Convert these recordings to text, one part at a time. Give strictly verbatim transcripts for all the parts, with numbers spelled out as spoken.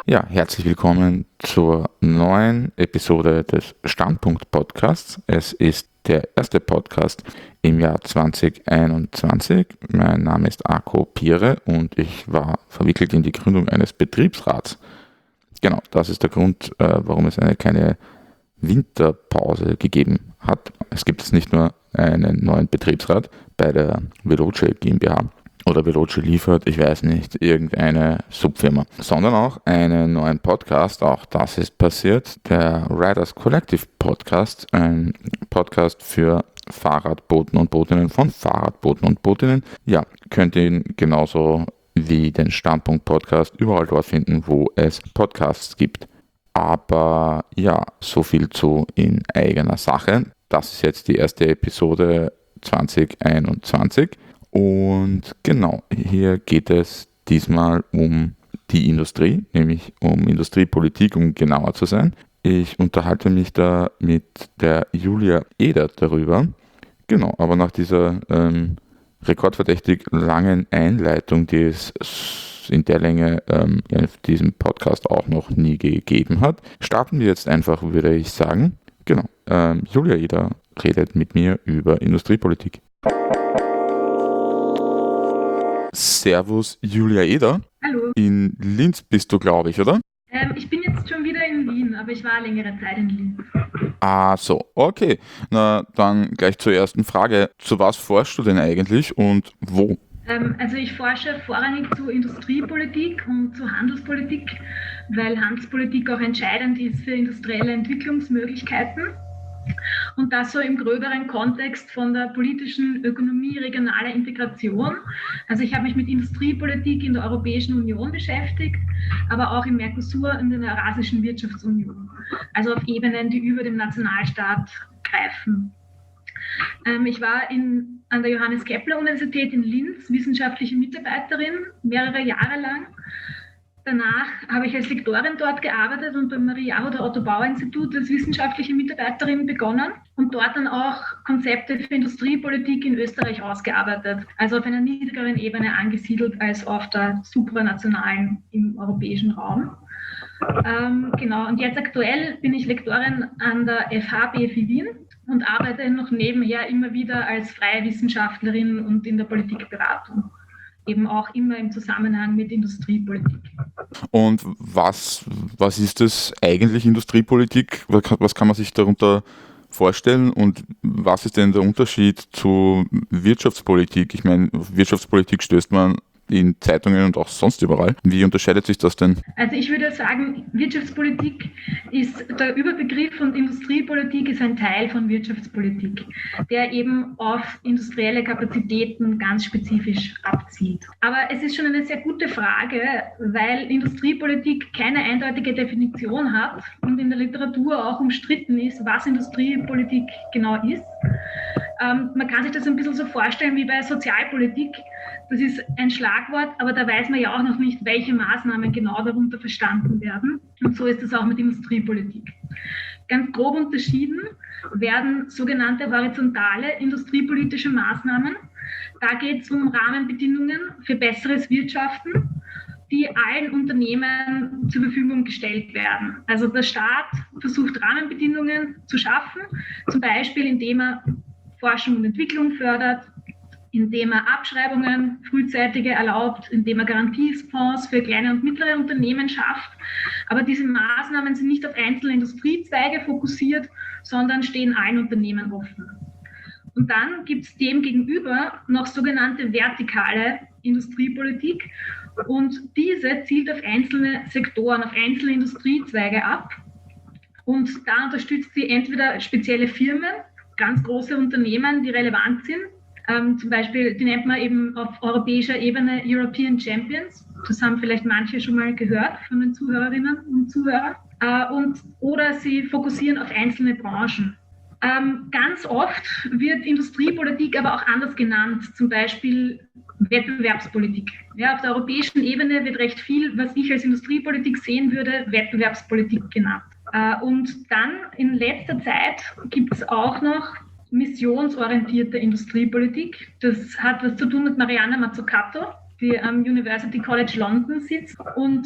Ja, herzlich willkommen zur neuen Episode des Standpunkt-Podcasts. Es ist der erste Podcast im Jahr zwanzig einundzwanzig. Mein Name ist Ako Pire und ich war verwickelt in die Gründung eines Betriebsrats. Genau, das ist der Grund, äh, warum es eine kleine Winterpause gegeben hat. Es gibt jetzt nicht nur einen neuen Betriebsrat bei der Veloce GmbH, oder Veloce liefert, ich weiß nicht, irgendeine Subfirma, sondern auch einen neuen Podcast, auch das ist passiert, der Riders Collective Podcast, ein Podcast für Fahrradboten und Botinnen von Fahrradboten und Botinnen. Ja, könnt ihr ihn genauso wie den Standpunkt Podcast überall dort finden, wo es Podcasts gibt. Aber ja, so viel zu in eigener Sache. Das ist jetzt die erste Episode zwanzig einundzwanzig. Und genau, hier geht es diesmal um die Industrie, nämlich um Industriepolitik, um genauer zu sein. Ich unterhalte mich da mit der Julia Eder darüber. Genau, aber nach dieser ähm, rekordverdächtig langen Einleitung, die es in der Länge ähm, in diesem Podcast auch noch nie gegeben hat, starten wir jetzt einfach, würde ich sagen. Genau, ähm, Julia Eder redet mit mir über Industriepolitik. Servus, Julia Eder. Hallo. In Linz bist du, glaube ich, oder? Ähm, ich bin jetzt schon wieder in Wien, aber ich war längere Zeit in Linz. Ah, so, okay. Na, dann gleich zur ersten Frage. Zu was forschst du denn eigentlich und wo? Ähm, also ich forsche vorrangig zu Industriepolitik und zu Handelspolitik, weil Handelspolitik auch entscheidend ist für industrielle Entwicklungsmöglichkeiten. Und das so im gröberen Kontext von der politischen Ökonomie regionaler Integration. Also ich habe mich mit Industriepolitik in der Europäischen Union beschäftigt, aber auch im Mercosur und in der Eurasischen Wirtschaftsunion. Also auf Ebenen, die über dem Nationalstaat greifen. Ähm, ich war in, an der Johannes Kepler Universität in Linz wissenschaftliche Mitarbeiterin, mehrere Jahre lang. Danach habe ich als Lektorin dort gearbeitet und beim Marie-Jahoder-Otto-Bauer-Institut als wissenschaftliche Mitarbeiterin begonnen und dort dann auch Konzepte für Industriepolitik in Österreich ausgearbeitet, also auf einer niedrigeren Ebene angesiedelt als auf der supranationalen im europäischen Raum. Ähm, genau, und jetzt aktuell bin ich Lektorin an der F H B F I Wien und arbeite noch nebenher immer wieder als freie Wissenschaftlerin und in der Politikberatung. Eben auch immer im Zusammenhang mit Industriepolitik. Und was, was ist das eigentlich, Industriepolitik? Was kann, was kann man sich darunter vorstellen und was ist denn der Unterschied zu Wirtschaftspolitik? Ich meine, Wirtschaftspolitik stößt man in Zeitungen und auch sonst überall. Wie unterscheidet sich das denn? Also ich würde sagen, Wirtschaftspolitik ist der Überbegriff und Industriepolitik ist ein Teil von Wirtschaftspolitik, der eben auf industrielle Kapazitäten ganz spezifisch abzielt. Aber es ist schon eine sehr gute Frage, weil Industriepolitik keine eindeutige Definition hat und in der Literatur auch umstritten ist, was Industriepolitik genau ist. Ähm, man kann sich das ein bisschen so vorstellen wie bei Sozialpolitik. Das ist ein Schlagwort, aber da weiß man ja auch noch nicht, welche Maßnahmen genau darunter verstanden werden. Und so ist es auch mit Industriepolitik. Ganz grob unterschieden werden sogenannte horizontale industriepolitische Maßnahmen. Da geht es um Rahmenbedingungen für besseres Wirtschaften, die allen Unternehmen zur Verfügung gestellt werden. Also der Staat versucht Rahmenbedingungen zu schaffen, zum Beispiel indem er Forschung und Entwicklung fördert, indem er Abschreibungen frühzeitige erlaubt, indem er Garantiefonds für kleine und mittlere Unternehmen schafft. Aber diese Maßnahmen sind nicht auf einzelne Industriezweige fokussiert, sondern stehen allen Unternehmen offen. Und dann gibt es dem gegenüber noch sogenannte vertikale Industriepolitik. Und diese zielt auf einzelne Sektoren, auf einzelne Industriezweige ab. Und da unterstützt sie entweder spezielle Firmen, ganz große Unternehmen, die relevant sind. Ähm, zum Beispiel, die nennt man eben auf europäischer Ebene European Champions. Das haben vielleicht manche schon mal gehört von den Zuhörerinnen und Zuhörern. Äh, und, oder sie fokussieren auf einzelne Branchen. Ähm, ganz oft wird Industriepolitik aber auch anders genannt, zum Beispiel Wettbewerbspolitik. Ja, auf der europäischen Ebene wird recht viel, was ich als Industriepolitik sehen würde, Wettbewerbspolitik genannt. Äh, und dann in letzter Zeit gibt es auch noch missionsorientierte Industriepolitik. Das hat was zu tun mit Mariana Mazzucato, die am University College London sitzt. Und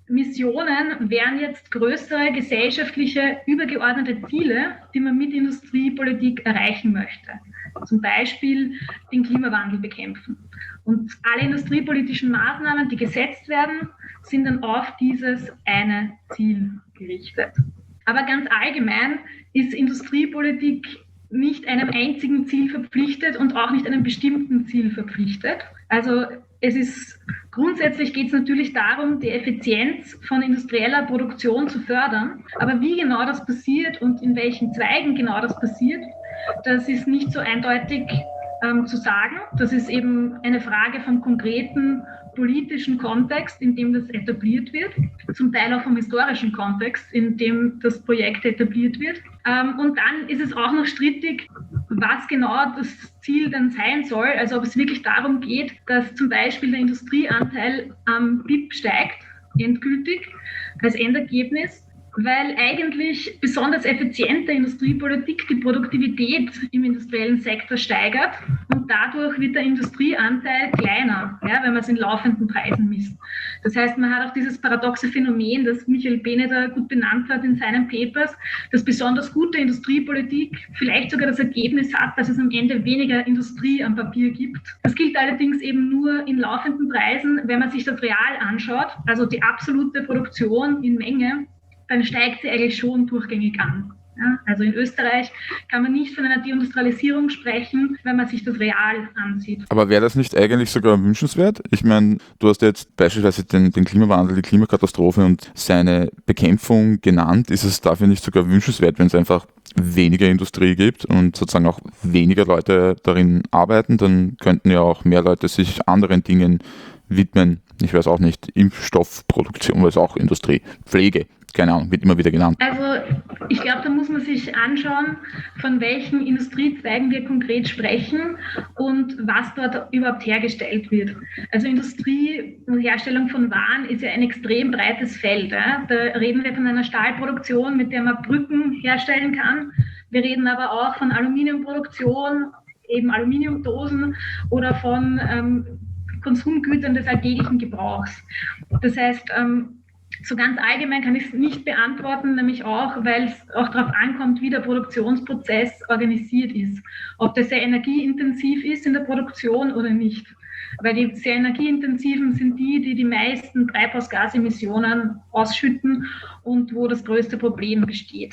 Missionen wären jetzt größere gesellschaftliche, übergeordnete Ziele, die man mit Industriepolitik erreichen möchte. Zum Beispiel den Klimawandel bekämpfen. Und alle industriepolitischen Maßnahmen, die gesetzt werden, sind dann auf dieses eine Ziel gerichtet. Aber ganz allgemein ist Industriepolitik nicht einem einzigen Ziel verpflichtet und auch nicht einem bestimmten Ziel verpflichtet. Also es ist grundsätzlich geht es natürlich darum, die Effizienz von industrieller Produktion zu fördern. Aber wie genau das passiert und in welchen Zweigen genau das passiert, das ist nicht so eindeutig ähm, zu sagen. Das ist eben eine Frage vom konkreten politischen Kontext, in dem das etabliert wird, zum Teil auch vom historischen Kontext, in dem das Projekt etabliert wird. Ähm, und dann ist es auch noch strittig, was genau das Ziel dann sein soll, also ob es wirklich darum geht, dass zum Beispiel der Industrieanteil am B I P steigt, endgültig, als Endergebnis, weil eigentlich besonders effiziente Industriepolitik die Produktivität im industriellen Sektor steigert und dadurch wird der Industrieanteil kleiner, ja, wenn man es in laufenden Preisen misst. Das heißt, man hat auch dieses paradoxe Phänomen, das Michael Beneder gut benannt hat in seinen Papers, dass besonders gute Industriepolitik vielleicht sogar das Ergebnis hat, dass es am Ende weniger Industrie am Papier gibt. Das gilt allerdings eben nur in laufenden Preisen, wenn man sich das real anschaut, also die absolute Produktion in Menge, dann steigt sie eigentlich schon durchgängig an. Ja, also in Österreich kann man nicht von einer Deindustrialisierung sprechen, wenn man sich das real ansieht. Aber wäre das nicht eigentlich sogar wünschenswert? Ich meine, du hast jetzt beispielsweise den, den Klimawandel, die Klimakatastrophe und seine Bekämpfung genannt. Ist es dafür nicht sogar wünschenswert, wenn es einfach weniger Industrie gibt und sozusagen auch weniger Leute darin arbeiten? Dann könnten ja auch mehr Leute sich anderen Dingen widmen. Ich weiß auch nicht, Impfstoffproduktion, weil es auch Industrie, Pflege. Keine Ahnung, wird immer wieder genannt. Also ich glaube, da muss man sich anschauen, von welchen Industriezweigen wir konkret sprechen und was dort überhaupt hergestellt wird. Also Industrie und Herstellung von Waren ist ja ein extrem breites Feld. Ja? Da reden wir von einer Stahlproduktion, mit der man Brücken herstellen kann. Wir reden aber auch von Aluminiumproduktion, eben Aluminiumdosen oder von ähm, Konsumgütern des alltäglichen Gebrauchs. Das heißt, ähm, so ganz allgemein kann ich es nicht beantworten, nämlich auch, weil es auch darauf ankommt, wie der Produktionsprozess organisiert ist. Ob der sehr energieintensiv ist in der Produktion oder nicht. Weil die sehr energieintensiven sind die, die die meisten Treibhausgasemissionen ausschütten und wo das größte Problem besteht.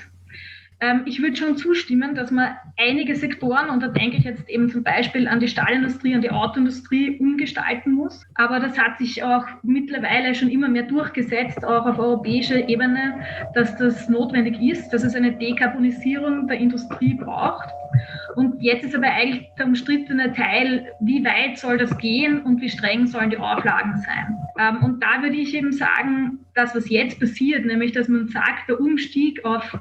Ich würde schon zustimmen, dass man einige Sektoren, und da denke ich jetzt eben zum Beispiel an die Stahlindustrie, an die Autoindustrie, umgestalten muss. Aber das hat sich auch mittlerweile schon immer mehr durchgesetzt, auch auf europäischer Ebene, dass das notwendig ist, dass es eine Dekarbonisierung der Industrie braucht. Und jetzt ist aber eigentlich der umstrittene Teil, wie weit soll das gehen und wie streng sollen die Auflagen sein. Und da würde ich eben sagen, das, was jetzt passiert, nämlich dass man sagt, der Umstieg auf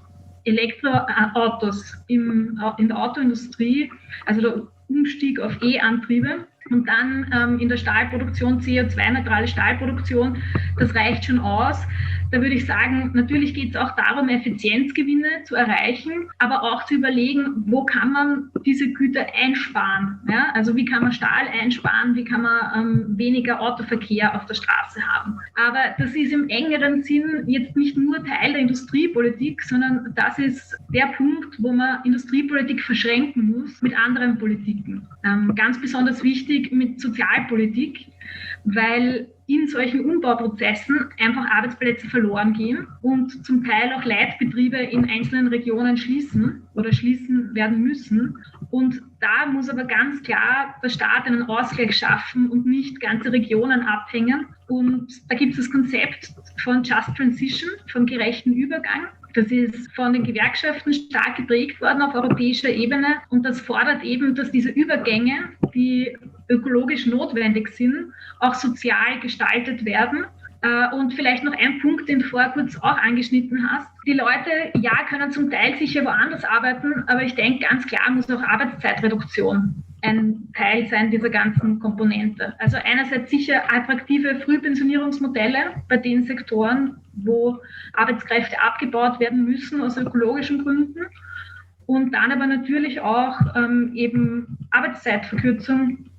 Elektroautos im, in der Autoindustrie, also der Umstieg auf E-Antriebe und dann ähm, in der Stahlproduktion, C O zwei neutrale Stahlproduktion, das reicht schon aus. Da würde ich sagen, natürlich geht es auch darum, Effizienzgewinne zu erreichen, aber auch zu überlegen, wo kann man diese Güter einsparen. Ja? Also wie kann man Stahl einsparen, wie kann man ähm, weniger Autoverkehr auf der Straße haben. Aber das ist im engeren Sinn jetzt nicht nur Teil der Industriepolitik, sondern das ist der Punkt, wo man Industriepolitik verschränken muss mit anderen Politiken. Ähm, ganz besonders wichtig mit Sozialpolitik, weil in solchen Umbauprozessen einfach Arbeitsplätze verloren gehen und zum Teil auch Leitbetriebe in einzelnen Regionen schließen oder schließen werden müssen. Und da muss aber ganz klar der Staat einen Ausgleich schaffen und nicht ganze Regionen abhängen. Und da gibt es das Konzept von Just Transition, vom gerechten Übergang. Das ist von den Gewerkschaften stark geprägt worden auf europäischer Ebene und das fordert eben, dass diese Übergänge, die ökologisch notwendig sind, auch sozial gestaltet werden. Und vielleicht noch ein Punkt, den du vorher kurz auch angeschnitten hast. Die Leute, ja, können zum Teil sicher woanders arbeiten, aber ich denke, ganz klar muss auch Arbeitszeitreduktion ein Teil sein dieser ganzen Komponente. Also einerseits sicher attraktive Frühpensionierungsmodelle bei den Sektoren, wo Arbeitskräfte abgebaut werden müssen aus ökologischen Gründen. Und dann aber natürlich auch ähm, eben Arbeitszeitverkürzung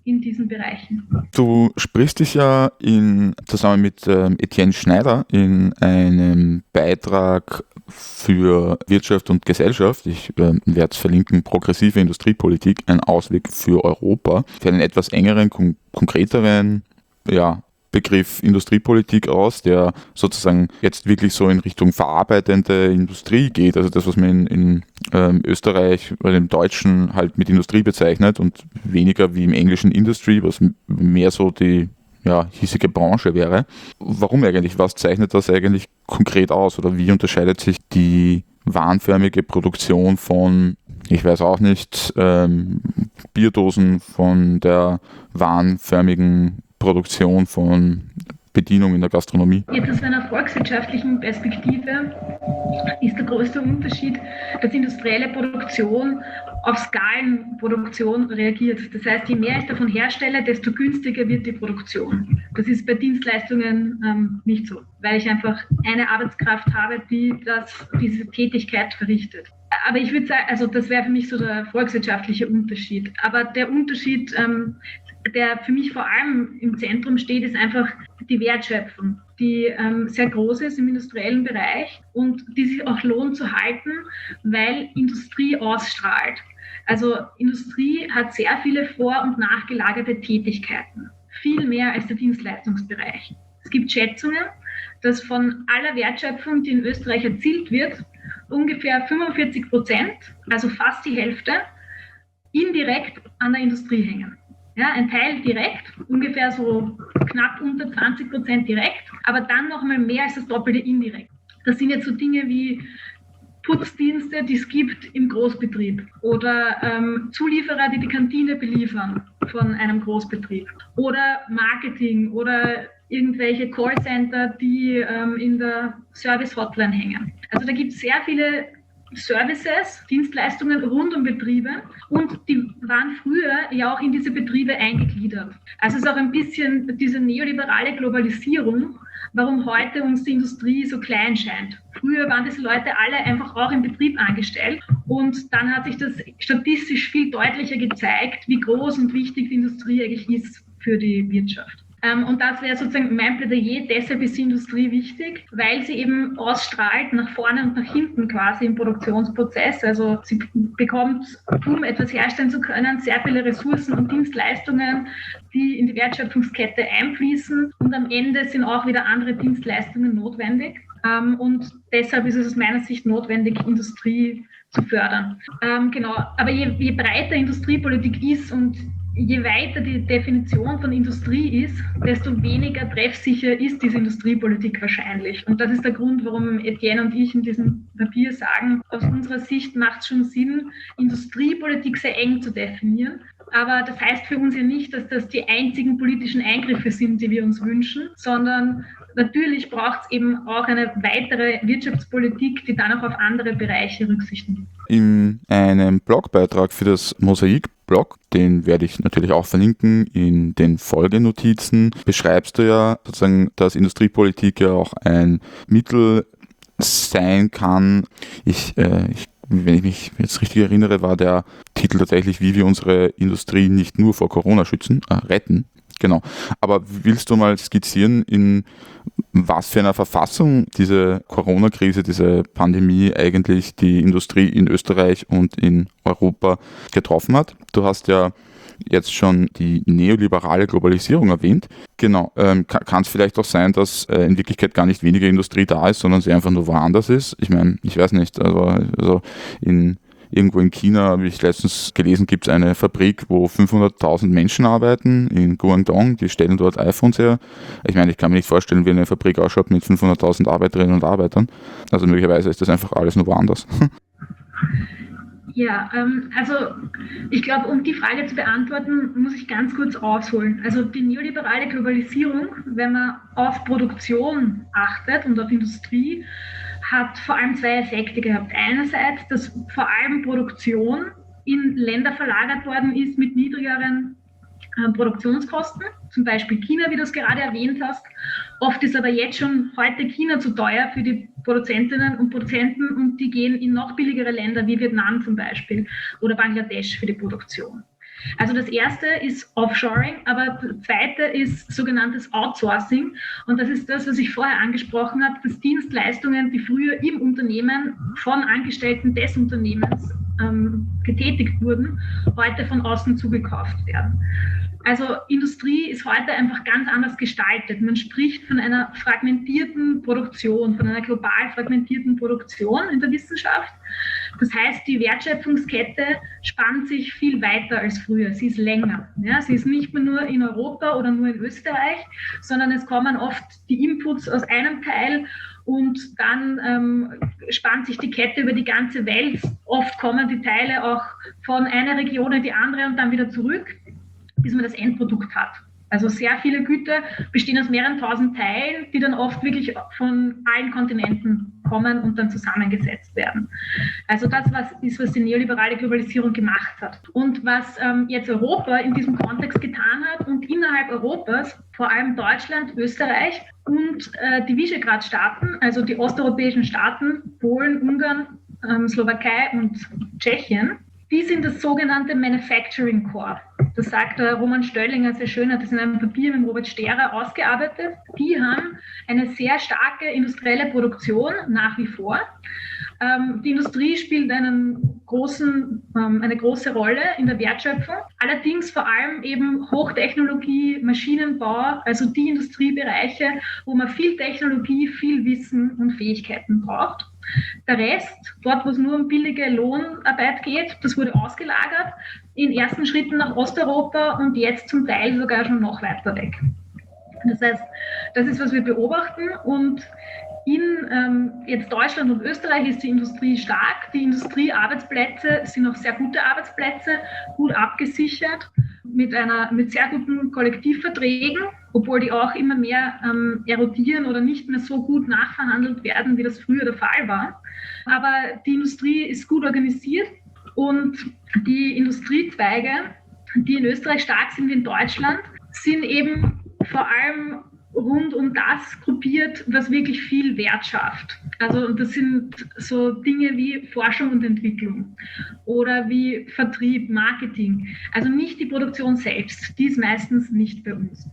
in diesen Bereichen. Du sprichst dich ja in, zusammen mit ähm, Etienne Schneider in einem Beitrag für Wirtschaft und Gesellschaft, ich äh, werde es verlinken, progressive Industriepolitik, ein Ausweg für Europa, für einen etwas engeren, kon- konkreteren ja, Begriff Industriepolitik aus, der sozusagen jetzt wirklich so in Richtung verarbeitende Industrie geht, also das, was man in, in ähm, Österreich oder im Deutschen halt mit Industrie bezeichnet und weniger wie im englischen Industry, was m- mehr so die ja, hiesige Branche wäre. Warum eigentlich? Was zeichnet das eigentlich konkret aus oder wie unterscheidet sich die warenförmige Produktion von, ich weiß auch nicht, ähm, Bierdosen von der warenförmigen Produktion von Bedienung in der Gastronomie? Jetzt aus einer volkswirtschaftlichen Perspektive ist der größte Unterschied, dass industrielle Produktion auf Skalenproduktion reagiert. Das heißt, je mehr ich davon herstelle, desto günstiger wird die Produktion. Das ist bei Dienstleistungen ähm, nicht so, weil ich einfach eine Arbeitskraft habe, die das, diese Tätigkeit verrichtet. Aber ich würde sagen, also das wäre für mich so der volkswirtschaftliche Unterschied. Aber der Unterschied, ähm, der für mich vor allem im Zentrum steht, ist einfach die Wertschöpfung, die ähm, sehr groß ist im industriellen Bereich und die sich auch lohnt zu halten, weil Industrie ausstrahlt. Also Industrie hat sehr viele vor- und nachgelagerte Tätigkeiten, viel mehr als der Dienstleistungsbereich. Es gibt Schätzungen, dass von aller Wertschöpfung, die in Österreich erzielt wird, ungefähr fünfundvierzig Prozent, also fast die Hälfte, indirekt an der Industrie hängen. Ja, ein Teil direkt, ungefähr so knapp unter zwanzig Prozent direkt, aber dann nochmal mehr als das Doppelte indirekt. Das sind jetzt so Dinge wie Putzdienste, die es gibt im Großbetrieb oder ähm, Zulieferer, die die Kantine beliefern von einem Großbetrieb oder Marketing oder irgendwelche Callcenter, die ähm, in der Service-Hotline hängen. Also da gibt es sehr viele Services, Dienstleistungen rund um Betriebe und die waren früher ja auch in diese Betriebe eingegliedert. Also es ist auch ein bisschen diese neoliberale Globalisierung, warum heute uns die Industrie so klein scheint. Früher waren diese Leute alle einfach auch im Betrieb angestellt und dann hat sich das statistisch viel deutlicher gezeigt, wie groß und wichtig die Industrie eigentlich ist für die Wirtschaft. Und das wäre sozusagen mein Plädoyer. Deshalb ist die Industrie wichtig, weil sie eben ausstrahlt nach vorne und nach hinten quasi im Produktionsprozess. Also sie bekommt, um etwas herstellen zu können, sehr viele Ressourcen und Dienstleistungen, die in die Wertschöpfungskette einfließen. Und am Ende sind auch wieder andere Dienstleistungen notwendig. Und deshalb ist es aus meiner Sicht notwendig, Industrie zu fördern. Genau. Aber je, je breiter Industriepolitik ist und je weiter die Definition von Industrie ist, desto weniger treffsicher ist diese Industriepolitik wahrscheinlich. Und das ist der Grund, warum Etienne und ich in diesem Papier sagen, aus unserer Sicht macht es schon Sinn, Industriepolitik sehr eng zu definieren. Aber das heißt für uns ja nicht, dass das die einzigen politischen Eingriffe sind, die wir uns wünschen, sondern natürlich braucht es eben auch eine weitere Wirtschaftspolitik, die dann auch auf andere Bereiche Rücksicht nimmt. In einem Blogbeitrag für das Mosaik-Blog, den werde ich natürlich auch verlinken in den Folgenotizen, beschreibst du ja sozusagen, dass Industriepolitik ja auch ein Mittel sein kann. Ich, äh, ich wenn ich mich jetzt richtig erinnere, war der Titel tatsächlich, wie wir unsere Industrie nicht nur vor Corona schützen, äh, retten. Genau. Aber willst du mal skizzieren, in was für einer Verfassung diese Corona-Krise, diese Pandemie eigentlich die Industrie in Österreich und in Europa getroffen hat? Du hast ja jetzt schon die neoliberale Globalisierung erwähnt. Genau. Ähm, kann es vielleicht auch sein, dass äh, in Wirklichkeit gar nicht weniger Industrie da ist, sondern sie einfach nur woanders ist? Ich meine, ich weiß nicht, also, also in Irgendwo in China, habe ich letztens gelesen, gibt es eine Fabrik, wo fünfhunderttausend Menschen arbeiten, in Guangdong, die stellen dort iPhones her. Ich meine, ich kann mir nicht vorstellen, wie eine Fabrik ausschaut mit fünfhunderttausend Arbeiterinnen und Arbeitern. Also möglicherweise ist das einfach alles nur woanders. Ja, ähm, also ich glaube, um die Frage zu beantworten, muss ich ganz kurz ausholen. Also die neoliberale Globalisierung, wenn man auf Produktion achtet und auf Industrie, hat vor allem zwei Effekte gehabt. Einerseits, dass vor allem Produktion in Länder verlagert worden ist mit niedrigeren äh, Produktionskosten, zum Beispiel China, wie du es gerade erwähnt hast. Oft ist aber jetzt schon heute China zu teuer für die Produzentinnen und Produzenten und die gehen in noch billigere Länder wie Vietnam zum Beispiel oder Bangladesch für die Produktion. Also das erste ist Offshoring, aber das zweite ist sogenanntes Outsourcing. Und das ist das, was ich vorher angesprochen habe, dass Dienstleistungen, die früher im Unternehmen von Angestellten des Unternehmens ähm, getätigt wurden, heute von außen zugekauft werden. Also Industrie ist heute einfach ganz anders gestaltet. Man spricht von einer fragmentierten Produktion, von einer global fragmentierten Produktion in der Wissenschaft. Das heißt, die Wertschöpfungskette spannt sich viel weiter als früher. Sie ist länger. Ja, sie ist nicht mehr nur in Europa oder nur in Österreich, sondern es kommen oft die Inputs aus einem Teil und dann ähm, spannt sich die Kette über die ganze Welt. Oft kommen die Teile auch von einer Region in die andere und dann wieder zurück, bis man das Endprodukt hat. Also sehr viele Güter bestehen aus mehreren tausend Teilen, die dann oft wirklich von allen Kontinenten kommen und dann zusammengesetzt werden. Also das was ist, was die neoliberale Globalisierung gemacht hat. Und was ähm, jetzt Europa in diesem Kontext getan hat und innerhalb Europas, vor allem Deutschland, Österreich und äh, die Visegrad-Staaten, also die osteuropäischen Staaten, Polen, Ungarn, ähm, Slowakei und Tschechien, die sind das sogenannte Manufacturing Core. Das sagt der Roman Stöllinger sehr schön, hat das in einem Papier mit Robert Sterer ausgearbeitet. Die haben eine sehr starke industrielle Produktion nach wie vor. Ähm, die Industrie spielt einen großen, ähm, eine große Rolle in der Wertschöpfung. Allerdings vor allem eben Hochtechnologie, Maschinenbau, also die Industriebereiche, wo man viel Technologie, viel Wissen und Fähigkeiten braucht. Der Rest, dort wo es nur um billige Lohnarbeit geht, das wurde ausgelagert, in ersten Schritten nach Osteuropa und jetzt zum Teil sogar schon noch weiter weg. Das heißt, das ist, was wir beobachten und in ähm, jetzt Deutschland und Österreich ist die Industrie stark. Die Industriearbeitsplätze sind auch sehr gute Arbeitsplätze, gut abgesichert, mit, einer, mit sehr guten Kollektivverträgen, obwohl die auch immer mehr ähm, erodieren oder nicht mehr so gut nachverhandelt werden, wie das früher der Fall war. Aber die Industrie ist gut organisiert und die Industriezweige, die in Österreich stark sind wie in Deutschland, sind eben vor allem rund um das gruppiert, was wirklich viel Wert schafft. Also das sind so Dinge wie Forschung und Entwicklung oder wie Vertrieb, Marketing. Also nicht die Produktion selbst, die ist meistens nicht bei uns.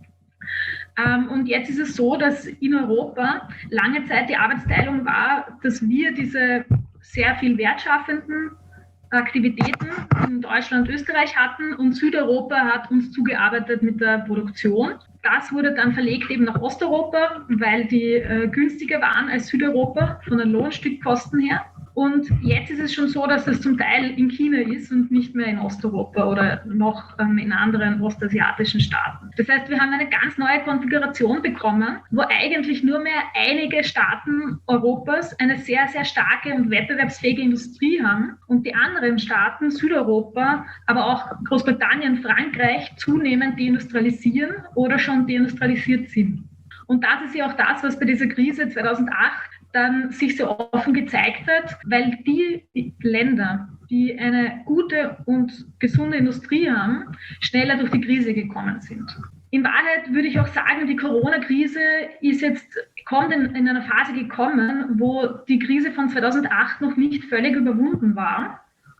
Ähm, und jetzt ist es so, dass in Europa lange Zeit die Arbeitsteilung war, dass wir diese sehr viel wertschaffenden Aktivitäten in Deutschland und Österreich hatten und Südeuropa hat uns zugearbeitet mit der Produktion. Das wurde dann verlegt eben nach Osteuropa, weil die äh, günstiger waren als Südeuropa von den Lohnstückkosten her. Und jetzt ist es schon so, dass das zum Teil in China ist und nicht mehr in Osteuropa oder noch ähm, in anderen ostasiatischen Staaten. Das heißt, wir haben eine ganz neue Konfiguration bekommen, wo eigentlich nur mehr einige Staaten Europas eine sehr, sehr starke und wettbewerbsfähige Industrie haben und die anderen Staaten, Südeuropa, aber auch Großbritannien, Frankreich, zunehmend deindustrialisieren oder schon deindustrialisiert sind. Und das ist ja auch das, was bei dieser Krise zweitausendacht dann sich so offen gezeigt hat, weil die Länder, die eine gute und gesunde Industrie haben, schneller durch die Krise gekommen sind. In Wahrheit würde ich auch sagen, die Corona-Krise ist jetzt, kommt in, in einer Phase gekommen, wo die Krise von zweitausendacht noch nicht völlig überwunden war.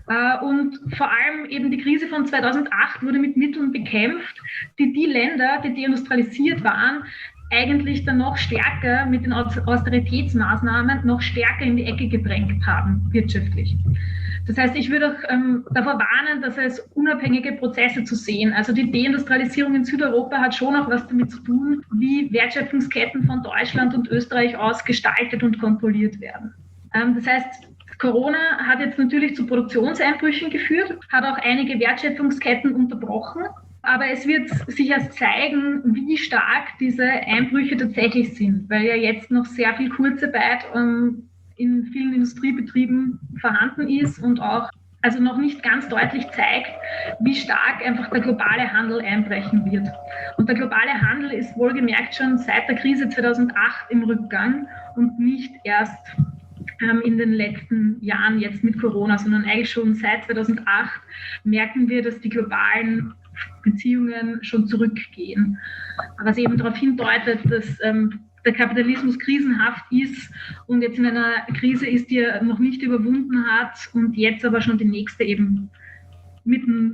Und vor allem eben die Krise von zweitausendacht wurde mit Mitteln bekämpft, die die Länder, die deindustrialisiert waren, eigentlich dann noch stärker mit den Austeritätsmaßnahmen noch stärker in die Ecke gedrängt haben, wirtschaftlich. Das heißt, ich würde auch ähm, davor warnen, das als unabhängige Prozesse zu sehen. Also die Deindustrialisierung in Südeuropa hat schon auch was damit zu tun, wie Wertschöpfungsketten von Deutschland und Österreich aus gestaltet und kontrolliert werden. Ähm, das heißt, Corona hat jetzt natürlich zu Produktionseinbrüchen geführt, hat auch einige Wertschöpfungsketten unterbrochen. Aber es wird sich erst zeigen, wie stark diese Einbrüche tatsächlich sind, weil ja jetzt noch sehr viel Kurzarbeit ähm, in vielen Industriebetrieben vorhanden ist und auch also noch nicht ganz deutlich zeigt, wie stark einfach der globale Handel einbrechen wird. Und der globale Handel ist wohlgemerkt schon seit der Krise zweitausendacht im Rückgang und nicht erst ähm, in den letzten Jahren jetzt mit Corona, sondern eigentlich schon seit zweitausendacht merken wir, dass die globalen Beziehungen schon zurückgehen. Was eben darauf hindeutet, dass ähm, der Kapitalismus krisenhaft ist und jetzt in einer Krise ist, die er noch nicht überwunden hat und jetzt aber schon die nächste eben mitten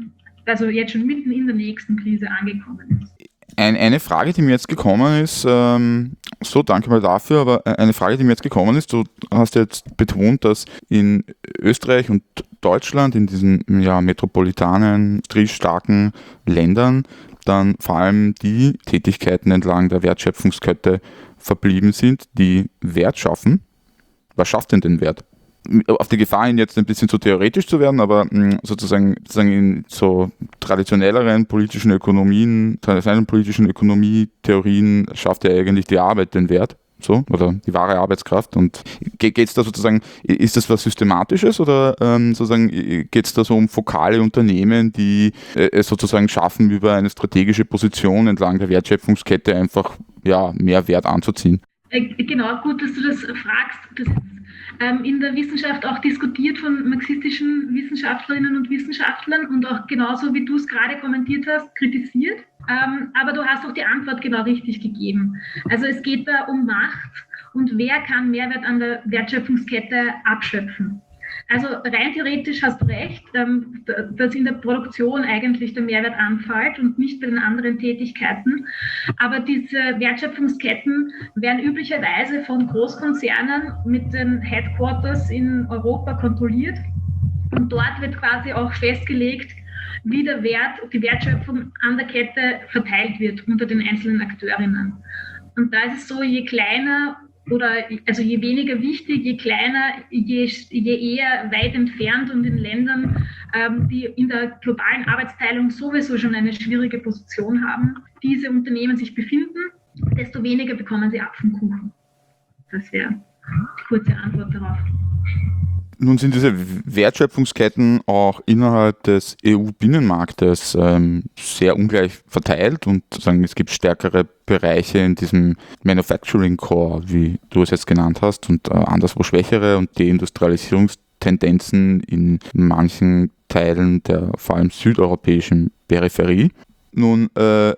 also jetzt schon mitten in der nächsten Krise angekommen ist. Ein, eine Frage, die mir jetzt gekommen ist, ähm, so danke mal dafür, aber eine Frage, die mir jetzt gekommen ist, du hast jetzt betont, dass in Österreich und Deutschland, in diesen ja, metropolitanen, industriestarken Ländern, dann vor allem die Tätigkeiten entlang der Wertschöpfungskette verblieben sind, die Wert schaffen. Was schafft denn den Wert? Auf die Gefahr hin, jetzt ein bisschen zu theoretisch zu werden, aber mh, sozusagen, sozusagen in so traditionelleren politischen Ökonomien, traditionellen politischen Ökonomietheorien schafft ja eigentlich die Arbeit den Wert, so, oder die wahre Arbeitskraft. Und geht es da sozusagen, ist das was Systematisches oder ähm, sozusagen geht es da so um fokale Unternehmen, die äh, es sozusagen schaffen, über eine strategische Position entlang der Wertschöpfungskette einfach ja, mehr Wert anzuziehen? Genau, gut, dass du das fragst. Das ist ähm, in der Wissenschaft auch diskutiert von marxistischen Wissenschaftlerinnen und Wissenschaftlern und auch genauso, wie du es gerade kommentiert hast, kritisiert. Ähm, aber du hast auch die Antwort genau richtig gegeben. Also es geht da um Macht und wer kann Mehrwert an der Wertschöpfungskette abschöpfen. Also rein theoretisch hast du recht, dass in der Produktion eigentlich der Mehrwert anfällt und nicht bei den anderen Tätigkeiten. Aber diese Wertschöpfungsketten werden üblicherweise von Großkonzernen mit den Headquarters in Europa kontrolliert. Und dort wird quasi auch festgelegt, wie der Wert, die Wertschöpfung an der Kette verteilt wird unter den einzelnen Akteurinnen. Und da ist es so, je kleiner oder also je weniger wichtig, je kleiner, je, je eher weit entfernt und in Ländern, ähm, die in der globalen Arbeitsteilung sowieso schon eine schwierige Position haben, diese Unternehmen sich befinden, desto weniger bekommen sie ab vom Kuchen. Das wäre die kurze Antwort darauf. Nun sind diese Wertschöpfungsketten auch innerhalb des E U-Binnenmarktes ähm, sehr ungleich verteilt und sagen, es gibt stärkere Bereiche in diesem Manufacturing Core, wie du es jetzt genannt hast, und äh, anderswo schwächere und Deindustrialisierungstendenzen in manchen Teilen der vor allem südeuropäischen Peripherie. Nun äh,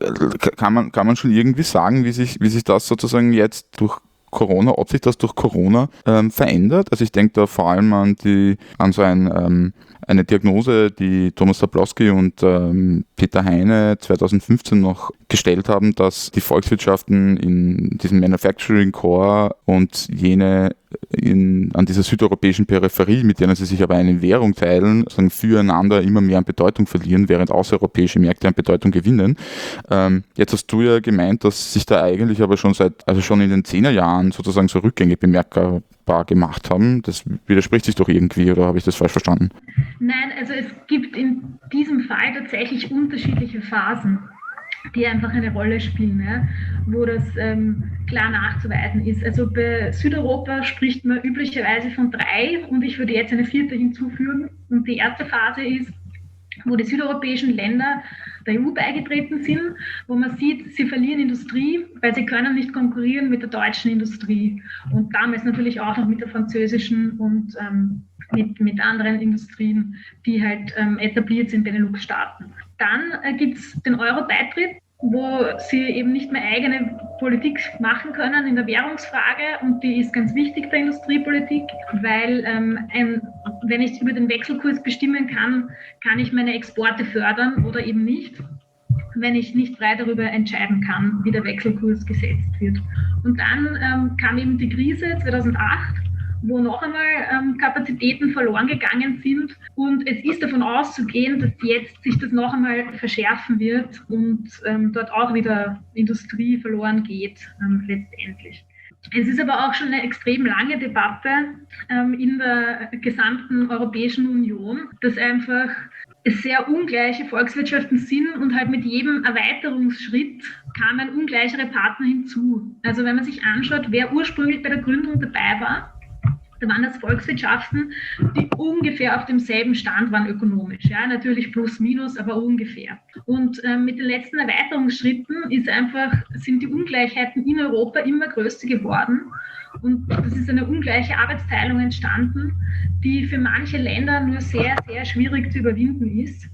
kann man, kann man schon irgendwie sagen, wie sich, wie sich das sozusagen jetzt durch Corona, ob sich das durch Corona ähm, verändert. Also ich denke da vor allem an die an so ein, ähm, eine Diagnose, die Thomas Sapolsky und ähm, Peter Heine zweitausendfünfzehn noch gestellt haben, dass die Volkswirtschaften in diesem Manufacturing Core und jene in, an dieser südeuropäischen Peripherie, mit denen sie sich aber eine Währung teilen, sagen, füreinander immer mehr an Bedeutung verlieren, während außereuropäische Märkte an Bedeutung gewinnen. Ähm, jetzt hast du ja gemeint, dass sich da eigentlich aber schon seit, also schon in den Zehnerjahren sozusagen so Rückgänge bemerkbar gemacht haben. Das widerspricht sich doch irgendwie, oder habe ich das falsch verstanden? Nein, also es gibt in diesem Fall tatsächlich unterschiedliche Phasen, die einfach eine Rolle spielen, ja, wo das ähm, klar nachzuweisen ist. Also bei Südeuropa spricht man üblicherweise von drei und ich würde jetzt eine vierte hinzufügen. Und die erste Phase ist, wo die südeuropäischen Länder der E U beigetreten sind, wo man sieht, sie verlieren Industrie, weil sie können nicht konkurrieren mit der deutschen Industrie und damals natürlich auch noch mit der französischen und ähm, mit, mit anderen Industrien, die halt ähm, etabliert sind, Benelux-Staaten. Dann äh, gibt es den Euro-Beitritt, wo sie eben nicht mehr eigene Politik machen können in der Währungsfrage und die ist ganz wichtig der Industriepolitik, weil ähm, ein, wenn ich über den Wechselkurs bestimmen kann, kann ich meine Exporte fördern oder eben nicht, wenn ich nicht frei darüber entscheiden kann, wie der Wechselkurs gesetzt wird. Und dann ähm, kam eben die Krise zweitausendacht, wo noch einmal ähm, Kapazitäten verloren gegangen sind. Und es ist davon auszugehen, dass jetzt sich das noch einmal verschärfen wird und ähm, dort auch wieder Industrie verloren geht, ähm, letztendlich. Es ist aber auch schon eine extrem lange Debatte ähm, in der gesamten Europäischen Union, dass einfach es sehr ungleiche Volkswirtschaften sind und halt mit jedem Erweiterungsschritt kamen ungleichere Partner hinzu. Also wenn man sich anschaut, wer ursprünglich bei der Gründung dabei war, da waren das Volkswirtschaften, die ungefähr auf demselben Stand waren ökonomisch. Ja, natürlich plus, minus, aber ungefähr. Und äh, mit den letzten Erweiterungsschritten ist einfach, sind die Ungleichheiten in Europa immer größer geworden. Und das ist eine ungleiche Arbeitsteilung entstanden, die für manche Länder nur sehr, sehr schwierig zu überwinden ist.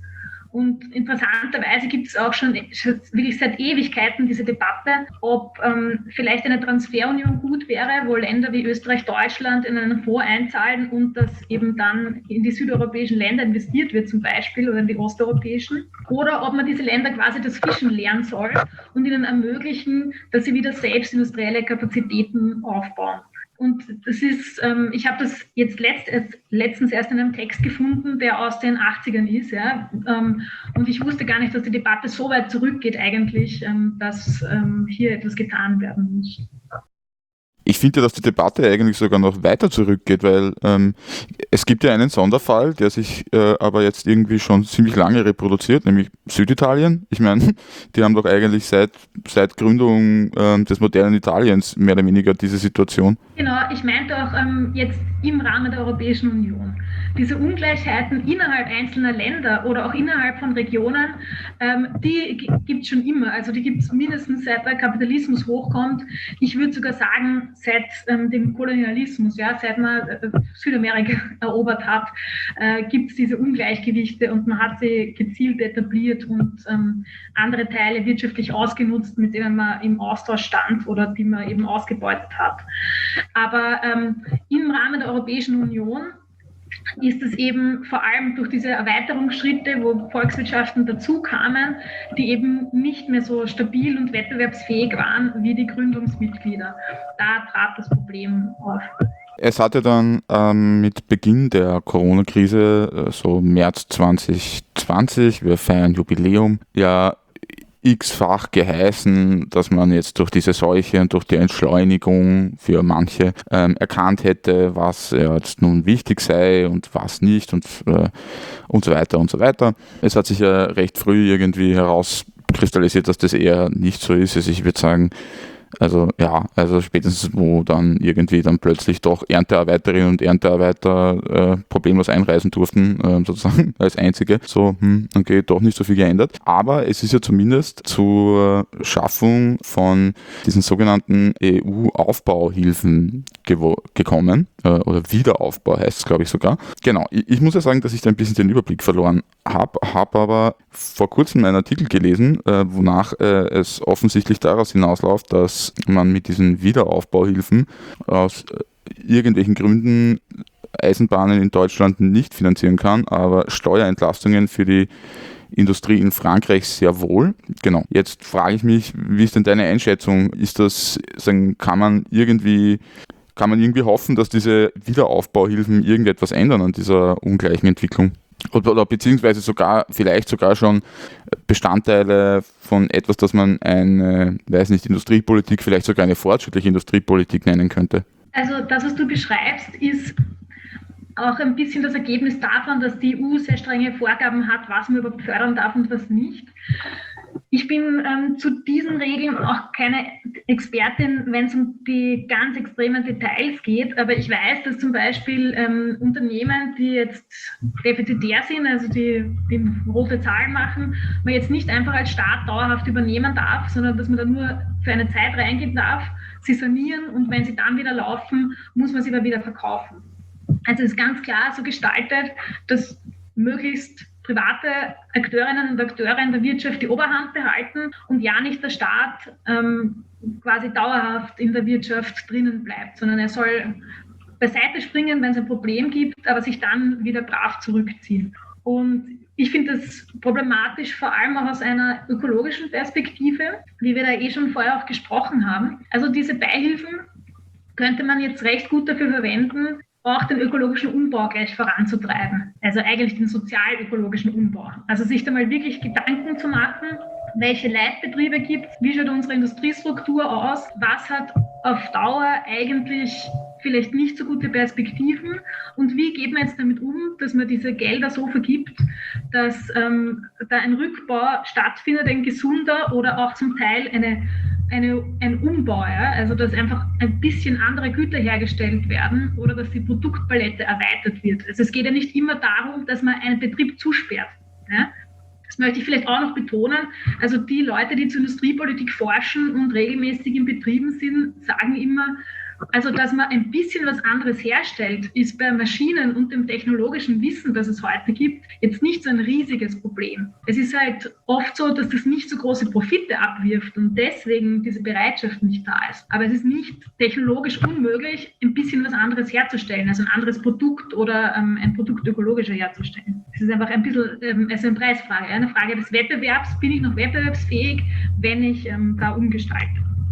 Und interessanterweise gibt es auch schon wirklich seit Ewigkeiten diese Debatte, ob ähm, vielleicht eine Transferunion gut wäre, wo Länder wie Österreich, Deutschland in einen Fonds einzahlen und das eben dann in die südeuropäischen Länder investiert wird zum Beispiel oder in die osteuropäischen. Oder ob man diese Länder quasi das Fischen lernen soll und ihnen ermöglichen, dass sie wieder selbst industrielle Kapazitäten aufbauen. Und das ist, ähm, ich habe das jetzt letzt, letztens erst in einem Text gefunden, der aus den achtzigern ist, ja, ähm, und ich wusste gar nicht, dass die Debatte so weit zurückgeht eigentlich, ähm, dass ähm, hier etwas getan werden muss. Ich finde ja, dass die Debatte eigentlich sogar noch weiter zurückgeht, weil ähm, es gibt ja einen Sonderfall, der sich äh, aber jetzt irgendwie schon ziemlich lange reproduziert, nämlich Süditalien. Ich meine, die haben doch eigentlich seit, seit Gründung äh, des modernen Italiens mehr oder weniger diese Situation. Genau, ich meinte auch ähm, jetzt im Rahmen der Europäischen Union. Diese Ungleichheiten innerhalb einzelner Länder oder auch innerhalb von Regionen, ähm, die gibt es schon immer. Also die gibt es mindestens seit der Kapitalismus hochkommt. Ich würde sogar sagen, seit ähm, dem Kolonialismus, ja, seit man äh, Südamerika erobert hat, äh, gibt es diese Ungleichgewichte und man hat sie gezielt etabliert und ähm, andere Teile wirtschaftlich ausgenutzt, mit denen man im Austausch stand oder die man eben ausgebeutet hat. Aber ähm, im Rahmen der Europäischen Union ist es eben vor allem durch diese Erweiterungsschritte, wo Volkswirtschaften dazu kamen, die eben nicht mehr so stabil und wettbewerbsfähig waren wie die Gründungsmitglieder. Da trat das Problem auf. Es hatte dann ähm, mit Beginn der Corona-Krise, äh, so März zwanzig zwanzig, wir feiern Jubiläum, ja x-fach geheißen, dass man jetzt durch diese Seuche und durch die Entschleunigung für manche ähm, erkannt hätte, was äh, jetzt nun wichtig sei und was nicht und, äh, und so weiter und so weiter. Es hat sich ja recht früh irgendwie herauskristallisiert, dass das eher nicht so ist. Also ich würde sagen, Also ja, also spätestens wo dann irgendwie dann plötzlich doch Erntearbeiterinnen und Erntearbeiter äh, problemlos einreisen durften, äh, sozusagen als einzige. So, hm, okay, doch nicht so viel geändert. Aber es ist ja zumindest zur Schaffung von diesen sogenannten E U-Aufbauhilfen gewo- gekommen. Äh, oder Wiederaufbau heißt es, glaube ich, sogar. Genau, ich, ich muss ja sagen, dass ich da ein bisschen den Überblick verloren habe, habe aber vor kurzem einen Artikel gelesen, äh, wonach äh, es offensichtlich daraus hinausläuft, dass man mit diesen Wiederaufbauhilfen aus irgendwelchen Gründen Eisenbahnen in Deutschland nicht finanzieren kann, aber Steuerentlastungen für die Industrie in Frankreich sehr wohl. Genau. Jetzt frage ich mich, wie ist denn deine Einschätzung? Ist das, sagen, kann man irgendwie kann man irgendwie hoffen, dass diese Wiederaufbauhilfen irgendetwas ändern an dieser ungleichen Entwicklung? Oder, oder beziehungsweise sogar, vielleicht sogar schon Bestandteile von etwas, das man eine, weiß nicht, Industriepolitik, vielleicht sogar eine fortschrittliche Industriepolitik nennen könnte? Also das, was du beschreibst, ist auch ein bisschen das Ergebnis davon, dass die E U sehr strenge Vorgaben hat, was man überhaupt fördern darf und was nicht. Ich bin ähm, zu diesen Regeln auch keine Expertin, wenn es um die ganz extremen Details geht, aber ich weiß, dass zum Beispiel ähm, Unternehmen, die jetzt defizitär sind, also die, die rote Zahlen machen, man jetzt nicht einfach als Staat dauerhaft übernehmen darf, sondern dass man da nur für eine Zeit reingehen darf, sie sanieren und wenn sie dann wieder laufen, muss man sie dann wieder verkaufen. Also es ist ganz klar so gestaltet, dass möglichst private Akteurinnen und Akteure in der Wirtschaft die Oberhand behalten und ja nicht der Staat ähm, quasi dauerhaft in der Wirtschaft drinnen bleibt, sondern er soll beiseite springen, wenn es ein Problem gibt, aber sich dann wieder brav zurückziehen. Und ich finde das problematisch, vor allem auch aus einer ökologischen Perspektive, wie wir da eh schon vorher auch gesprochen haben. Also diese Beihilfen könnte man jetzt recht gut dafür verwenden, auch den ökologischen Umbau gleich voranzutreiben. Also eigentlich den sozial-ökologischen Umbau. Also sich da mal wirklich Gedanken zu machen, welche Leitbetriebe gibt es, wie schaut unsere Industriestruktur aus, was hat auf Dauer eigentlich vielleicht nicht so gute Perspektiven und wie geht man jetzt damit um, dass man diese Gelder so vergibt, dass ähm, da ein Rückbau stattfindet, ein gesunder oder auch zum Teil eine Eine, ein Umbau, ja? Also dass einfach ein bisschen andere Güter hergestellt werden oder dass die Produktpalette erweitert wird. Also es geht ja nicht immer darum, dass man einen Betrieb zusperrt. Ja? Das möchte ich vielleicht auch noch betonen. Also die Leute, die zur Industriepolitik forschen und regelmäßig in Betrieben sind, sagen immer, Also, dass man ein bisschen was anderes herstellt, ist bei Maschinen und dem technologischen Wissen, das es heute gibt, jetzt nicht so ein riesiges Problem. Es ist halt oft so, dass das nicht so große Profite abwirft und deswegen diese Bereitschaft nicht da ist. Aber es ist nicht technologisch unmöglich, ein bisschen was anderes herzustellen, also ein anderes Produkt oder ähm, ein Produkt ökologischer herzustellen. Es ist einfach ein bisschen ähm, also eine Preisfrage, eine Frage des Wettbewerbs. Bin ich noch wettbewerbsfähig, wenn ich ähm, da umgestalte?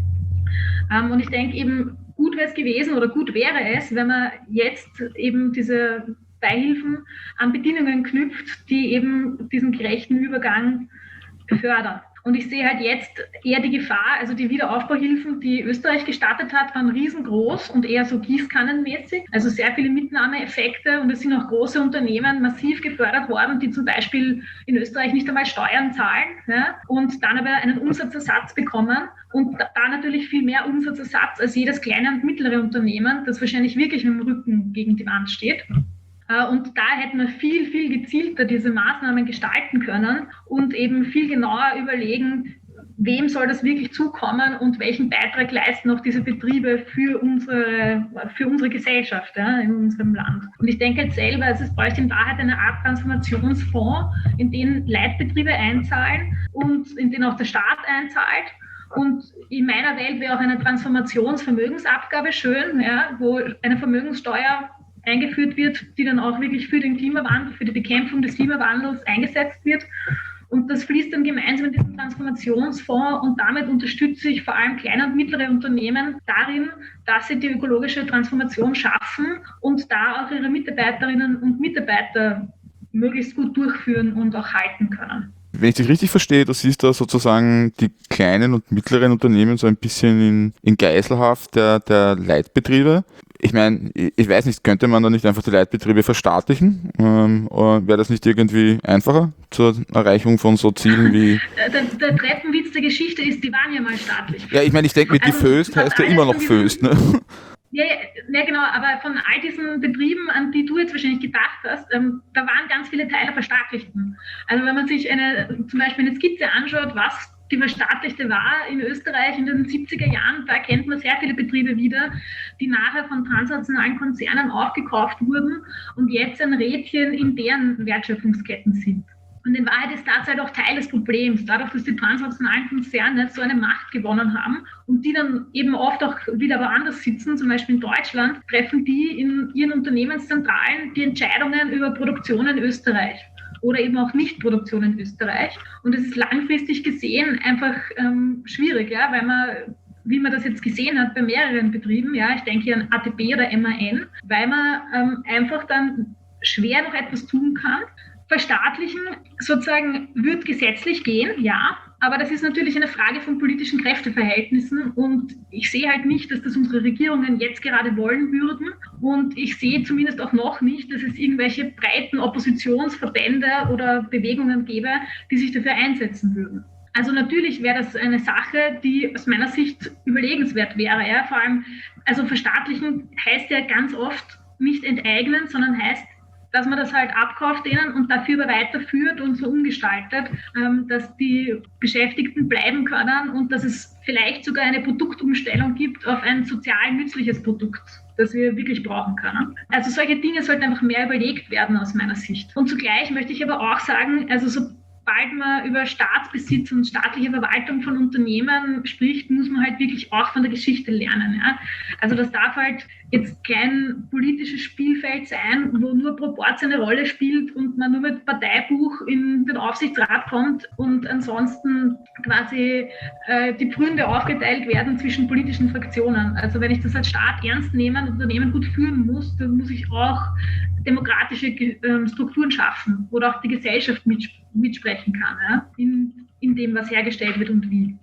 Ähm, und ich denke eben, gut wäre es gewesen oder gut wäre es, wenn man jetzt eben diese Beihilfen an Bedingungen knüpft, die eben diesen gerechten Übergang fördern. Und ich sehe halt jetzt eher die Gefahr, also die Wiederaufbauhilfen, die Österreich gestartet hat, waren riesengroß und eher so gießkannenmäßig. Also sehr viele Mitnahmeeffekte und es sind auch große Unternehmen massiv gefördert worden, die zum Beispiel in Österreich nicht einmal Steuern zahlen, ja, und dann aber einen Umsatzersatz bekommen. Und da, da natürlich viel mehr Umsatzersatz als jedes kleine und mittlere Unternehmen, das wahrscheinlich wirklich mit dem Rücken gegen die Wand steht. Und da hätten wir viel, viel gezielter diese Maßnahmen gestalten können und eben viel genauer überlegen, wem soll das wirklich zukommen und welchen Beitrag leisten auch diese Betriebe für unsere, für unsere Gesellschaft, ja, in unserem Land. Und ich denke jetzt selber, also es bräuchte in Wahrheit eine Art Transformationsfonds, in den Leitbetriebe einzahlen und in den auch der Staat einzahlt. Und in meiner Welt wäre auch eine Transformationsvermögensabgabe schön, ja, wo eine Vermögenssteuer eingeführt wird, die dann auch wirklich für den Klimawandel, für die Bekämpfung des Klimawandels eingesetzt wird. Und das fließt dann gemeinsam in diesen Transformationsfonds und damit unterstütze ich vor allem kleine und mittlere Unternehmen darin, dass sie die ökologische Transformation schaffen und da auch ihre Mitarbeiterinnen und Mitarbeiter möglichst gut durchführen und auch halten können. Wenn ich dich richtig verstehe, du siehst da sozusagen die kleinen und mittleren Unternehmen so ein bisschen in, in Geiselhaft der, der Leitbetriebe. Ich meine, ich weiß nicht, könnte man da nicht einfach die Leitbetriebe verstaatlichen? Ähm, oder wäre das nicht irgendwie einfacher zur Erreichung von so Zielen wie... Der, der Treppenwitz der Geschichte ist, die waren ja mal staatlich. Ja, ich meine, ich denke mit also, die Föst heißt ja immer noch Föst, ne? Ja, ja, genau, aber von all diesen Betrieben, an die du jetzt wahrscheinlich gedacht hast, ähm, da waren ganz viele Teile verstaatlichten. Also wenn man sich eine, zum Beispiel eine Skizze anschaut, was die verstaatlichte war in Österreich in den siebziger Jahren, da erkennt man sehr viele Betriebe wieder, die nachher von transnationalen Konzernen aufgekauft wurden und jetzt ein Rädchen in deren Wertschöpfungsketten sind. Und in Wahrheit ist das halt auch Teil des Problems, dadurch, dass die transnationalen Konzerne so eine Macht gewonnen haben und die dann eben oft auch wieder woanders sitzen, zum Beispiel in Deutschland, treffen die in ihren Unternehmenszentralen die Entscheidungen über Produktion in Österreich oder eben auch Nichtproduktion in Österreich. Und es ist langfristig gesehen einfach ähm, schwierig, ja, weil man, wie man das jetzt gesehen hat bei mehreren Betrieben, ja, ich denke hier an A T B oder M A N, weil man ähm, einfach dann schwer noch etwas tun kann. Verstaatlichen sozusagen wird gesetzlich gehen, ja, aber das ist natürlich eine Frage von politischen Kräfteverhältnissen und ich sehe halt nicht, dass das unsere Regierungen jetzt gerade wollen würden und ich sehe zumindest auch noch nicht, dass es irgendwelche breiten Oppositionsverbände oder Bewegungen gäbe, die sich dafür einsetzen würden. Also natürlich wäre das eine Sache, die aus meiner Sicht überlegenswert wäre, ja, vor allem, also verstaatlichen heißt ja ganz oft nicht enteignen, sondern heißt, dass man das halt abkauft denen und dafür aber weiterführt und so umgestaltet, dass die Beschäftigten bleiben können und dass es vielleicht sogar eine Produktumstellung gibt auf ein sozial nützliches Produkt, das wir wirklich brauchen können. Also solche Dinge sollten einfach mehr überlegt werden aus meiner Sicht. Und zugleich möchte ich aber auch sagen, also sobald man über Staatsbesitz und staatliche Verwaltung von Unternehmen spricht, muss man halt wirklich auch von der Geschichte lernen. Ja? Also das darf halt jetzt kein politisches Spielfeld sein, wo nur Proporz eine Rolle spielt und man nur mit Parteibuch in den Aufsichtsrat kommt und ansonsten quasi äh, die Pfründe aufgeteilt werden zwischen politischen Fraktionen. Also wenn ich das als Staat ernst nehme und Unternehmen gut führen muss, dann muss ich auch demokratische äh, Strukturen schaffen, wo auch die Gesellschaft mit, mitsprechen kann, ja? in, in dem, was hergestellt wird und wie.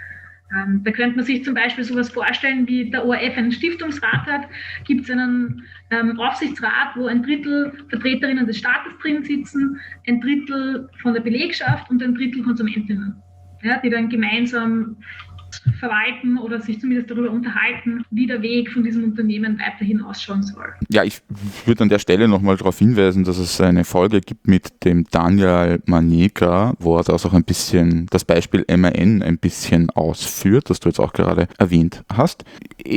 Ähm, da könnte man sich zum Beispiel sowas vorstellen, wie der O R F einen Stiftungsrat hat, gibt es einen ähm, Aufsichtsrat, wo ein Drittel Vertreterinnen des Staates drin sitzen, ein Drittel von der Belegschaft und ein Drittel Konsumentinnen, ja, die dann gemeinsam verwalten oder sich zumindest darüber unterhalten, wie der Weg von diesem Unternehmen weiterhin ausschauen soll. Ja, ich würde an der Stelle nochmal darauf hinweisen, dass es eine Folge gibt mit dem Daniel Maneka, wo er das auch ein bisschen, das Beispiel M A N ein bisschen ausführt, das du jetzt auch gerade erwähnt hast. Ich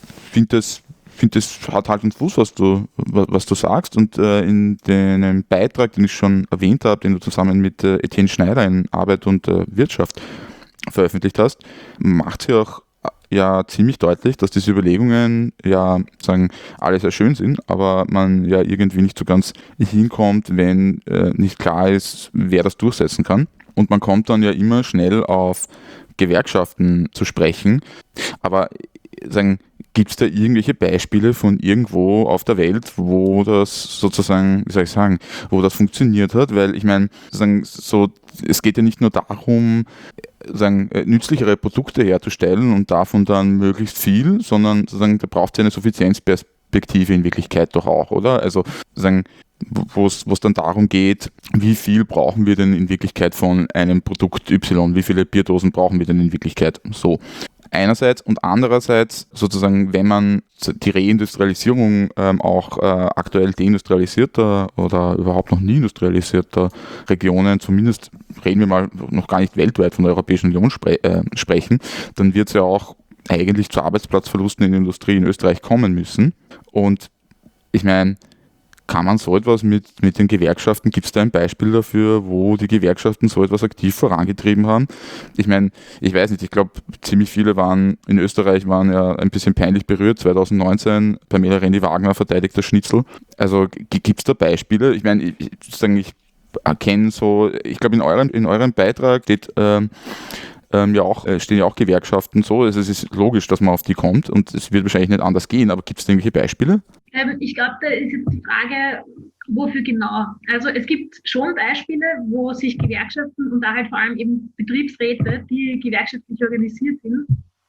finde das, find das hat halt einen Fuß, was du, was, was du sagst. Und äh, in deinem Beitrag, den ich schon erwähnt habe, den du zusammen mit äh, Etienne Schneider in Arbeit und äh, Wirtschaft veröffentlicht hast, macht sie auch ja ziemlich deutlich, dass diese Überlegungen ja sagen, alle sehr schön sind, aber man ja irgendwie nicht so ganz hinkommt, wenn äh, nicht klar ist, wer das durchsetzen kann. Und man kommt dann ja immer schnell auf Gewerkschaften zu sprechen. Aber sagen, gibt es da irgendwelche Beispiele von irgendwo auf der Welt, wo das sozusagen, wie soll ich sagen, wo das funktioniert hat? Weil ich meine, so, es geht ja nicht nur darum, sagen, nützlichere Produkte herzustellen und davon dann möglichst viel, sondern sozusagen, da braucht es ja eine Suffizienzperspektive in Wirklichkeit doch auch, oder? Also sagen, wo es dann darum geht, wie viel brauchen wir denn in Wirklichkeit von einem Produkt Y, wie viele Bierdosen brauchen wir denn in Wirklichkeit so. Einerseits und andererseits sozusagen, wenn man die Reindustrialisierung ähm, auch äh, aktuell deindustrialisierter oder überhaupt noch nie industrialisierter Regionen, zumindest reden wir mal noch gar nicht weltweit von der Europäischen Union spre- äh, sprechen, dann wird es ja auch eigentlich zu Arbeitsplatzverlusten in der Industrie in Österreich kommen müssen. Und ich meine, kann man so etwas mit, mit den Gewerkschaften, gibt es da ein Beispiel dafür, wo die Gewerkschaften so etwas aktiv vorangetrieben haben? Ich meine, ich weiß nicht, ich glaube, ziemlich viele waren in Österreich, waren ja ein bisschen peinlich berührt. zwanzig neunzehn Pamela Rendi-Wagner verteidigt das Schnitzel. Also gibt es da Beispiele? Ich meine, ich, ich, ich erkenne so, ich glaube, in eurem, in eurem Beitrag steht ähm, ähm, ja auch, äh, stehen ja auch Gewerkschaften so. Also es ist logisch, dass man auf die kommt und es wird wahrscheinlich nicht anders gehen, aber gibt es da irgendwelche Beispiele? Ähm, ich glaube, da ist jetzt die Frage, wofür genau. Also es gibt schon Beispiele, wo sich Gewerkschaften und da halt vor allem eben Betriebsräte, die gewerkschaftlich organisiert sind,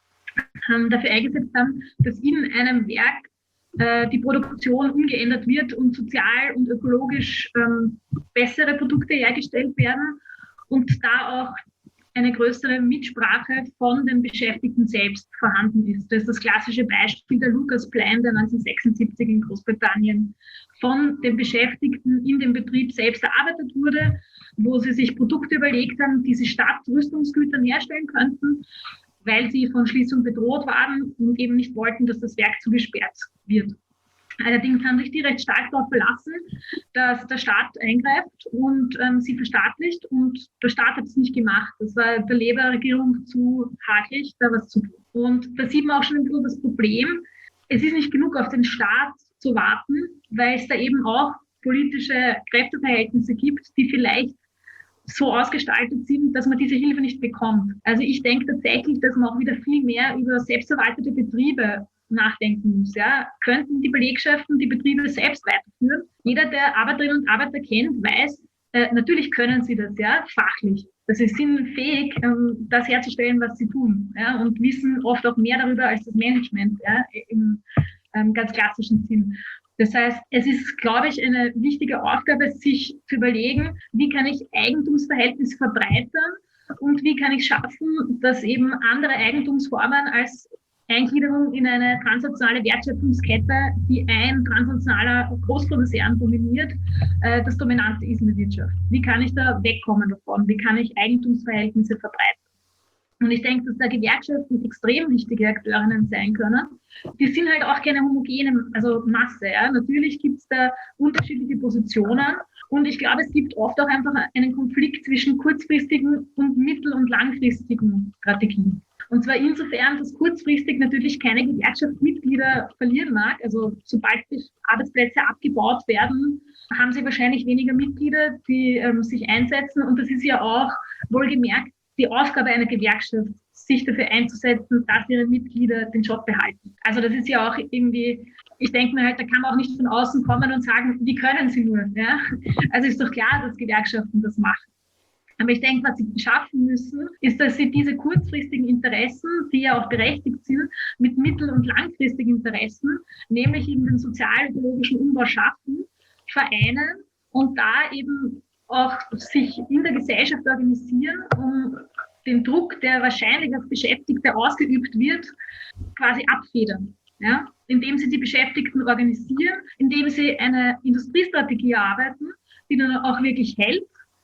ähm, dafür eingesetzt haben, dass in einem Werk äh, die Produktion umgeändert wird und sozial und ökologisch ähm, bessere Produkte hergestellt werden und da auch eine größere Mitsprache von den Beschäftigten selbst vorhanden ist. Das ist das klassische Beispiel der Lucas Plan, der neunzehnhundertsechsundsiebzig in Großbritannien von den Beschäftigten in dem Betrieb selbst erarbeitet wurde, wo sie sich Produkte überlegt haben, die sie statt Rüstungsgütern herstellen könnten, weil sie von Schließung bedroht waren und eben nicht wollten, dass das Werk zugesperrt wird. Allerdings haben sich die recht stark darauf verlassen, dass der Staat eingreift und ähm, sie verstaatlicht und der Staat hat es nicht gemacht. Das war der Labour-Regierung zu hakelig, da was zu tun. Und da sieht man auch schon ein bisschen das Problem. Es ist nicht genug, auf den Staat zu warten, weil es da eben auch politische Kräfteverhältnisse gibt, die vielleicht so ausgestaltet sind, dass man diese Hilfe nicht bekommt. Also ich denke tatsächlich, dass man auch wieder viel mehr über selbstverwaltete Betriebe nachdenken muss. Ja. Könnten die Belegschaften die Betriebe selbst weiterführen? Jeder, der Arbeiterinnen und Arbeiter kennt, weiß, äh, natürlich können sie das, ja, fachlich. Also sie sind fähig, ähm, das herzustellen, was sie tun, ja, und wissen oft auch mehr darüber als das Management, ja, im ähm, ganz klassischen Sinn. Das heißt, es ist, glaube ich, eine wichtige Aufgabe, sich zu überlegen, wie kann ich Eigentumsverhältnisse verbreitern und wie kann ich schaffen, dass eben andere Eigentumsformen als Eingliederung in eine transnationale Wertschöpfungskette, die ein transnationaler Großkonzern dominiert, äh, das Dominante ist in der Wirtschaft. Wie kann ich da wegkommen davon? Wie kann ich Eigentumsverhältnisse verbreiten? Und ich denke, dass da Gewerkschaften extrem wichtige Akteurinnen sein können. Die sind halt auch keine homogene also Masse. Ja. Natürlich gibt es da unterschiedliche Positionen. Und ich glaube, es gibt oft auch einfach einen Konflikt zwischen kurzfristigen und mittel- und langfristigen Strategien. Und zwar insofern, dass kurzfristig natürlich keine Gewerkschaftsmitglieder verlieren mag. Also sobald die Arbeitsplätze abgebaut werden, haben sie wahrscheinlich weniger Mitglieder, die ähm, sich einsetzen. Und das ist ja auch wohlgemerkt die Aufgabe einer Gewerkschaft, sich dafür einzusetzen, dass ihre Mitglieder den Job behalten. Also das ist ja auch irgendwie, ich denke mir halt, da kann man auch nicht von außen kommen und sagen, wie können sie nur? Ja? Also ist doch klar, dass Gewerkschaften das machen. Aber ich denke, was sie schaffen müssen, ist, dass sie diese kurzfristigen Interessen, die ja auch berechtigt sind, mit mittel- und langfristigen Interessen, nämlich eben den sozial-ökologischen Umbau schaffen, vereinen und da eben auch sich in der Gesellschaft organisieren, um den Druck, der wahrscheinlich auf Beschäftigte ausgeübt wird, quasi abfedern. Ja? Indem sie die Beschäftigten organisieren, indem sie eine Industriestrategie erarbeiten, die dann auch wirklich hält,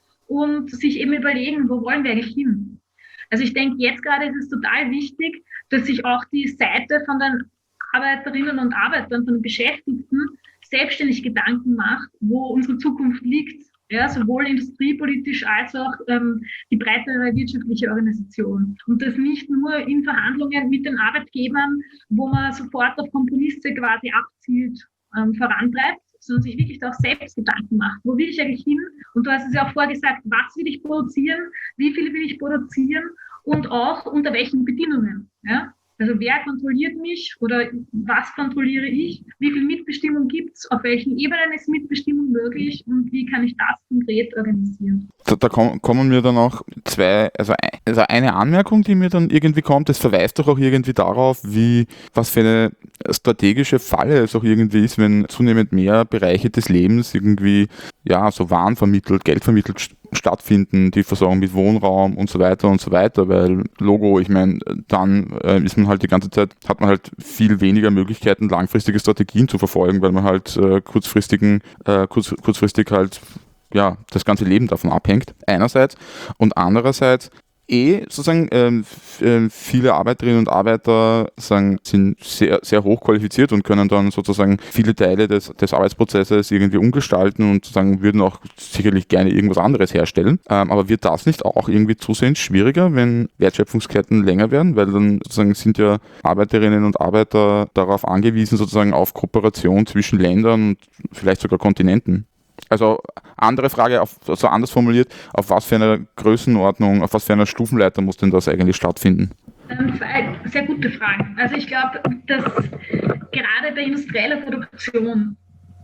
und sich eben überlegen, wo wollen wir eigentlich hin? Also ich denke, jetzt gerade ist es total wichtig, dass sich auch die Seite von den Arbeiterinnen und Arbeitern, von den Beschäftigten selbstständig Gedanken macht, wo unsere Zukunft liegt. Ja, sowohl industriepolitisch als auch ähm, die breitere wirtschaftliche Organisation. Und das nicht nur in Verhandlungen mit den Arbeitgebern, wo man sofort auf Kompromisse quasi abzielt, ähm, vorantreibt, sondern sich wirklich auch selbst Gedanken macht. Wo will ich eigentlich hin? Und du hast es ja auch vorgesagt, was will ich produzieren, wie viel will ich produzieren und auch unter welchen Bedingungen. Ja? Also wer kontrolliert mich oder was kontrolliere ich? Wie viel Mitbestimmung gibt es? Auf welchen Ebenen ist Mitbestimmung möglich? Und wie kann ich das konkret organisieren? Da, da kommen mir dann auch zwei, also, ein, also eine Anmerkung, die mir dann irgendwie kommt, das verweist doch auch irgendwie darauf, wie, was für eine strategische Falle es auch irgendwie ist, wenn zunehmend mehr Bereiche des Lebens irgendwie, ja, so Waren vermittelt, Geld vermittelt stattfinden, die Versorgung mit Wohnraum und so weiter und so weiter, weil Logo, ich meine, dann äh, ist man halt die ganze Zeit, hat man halt viel weniger Möglichkeiten, langfristige Strategien zu verfolgen, weil man halt äh, kurzfristigen, äh, kurz, kurzfristig halt, ja, das ganze Leben davon abhängt, einerseits, und andererseits eh sozusagen ähm, f- äh, viele Arbeiterinnen und Arbeiter sagen, sind sehr, sehr hoch qualifiziert und können dann sozusagen viele Teile des, des Arbeitsprozesses irgendwie umgestalten und sozusagen würden auch sicherlich gerne irgendwas anderes herstellen. Ähm, aber wird das nicht auch irgendwie zusehends schwieriger, wenn Wertschöpfungsketten länger werden? Weil dann sozusagen sind ja Arbeiterinnen und Arbeiter darauf angewiesen, sozusagen auf Kooperation zwischen Ländern und vielleicht sogar Kontinenten. Also andere Frage, auf, also anders formuliert, auf was für eine Größenordnung, auf was für einer Stufenleiter muss denn das eigentlich stattfinden? Ähm, zwei sehr gute Fragen. Also ich glaube, dass gerade bei industrieller Produktion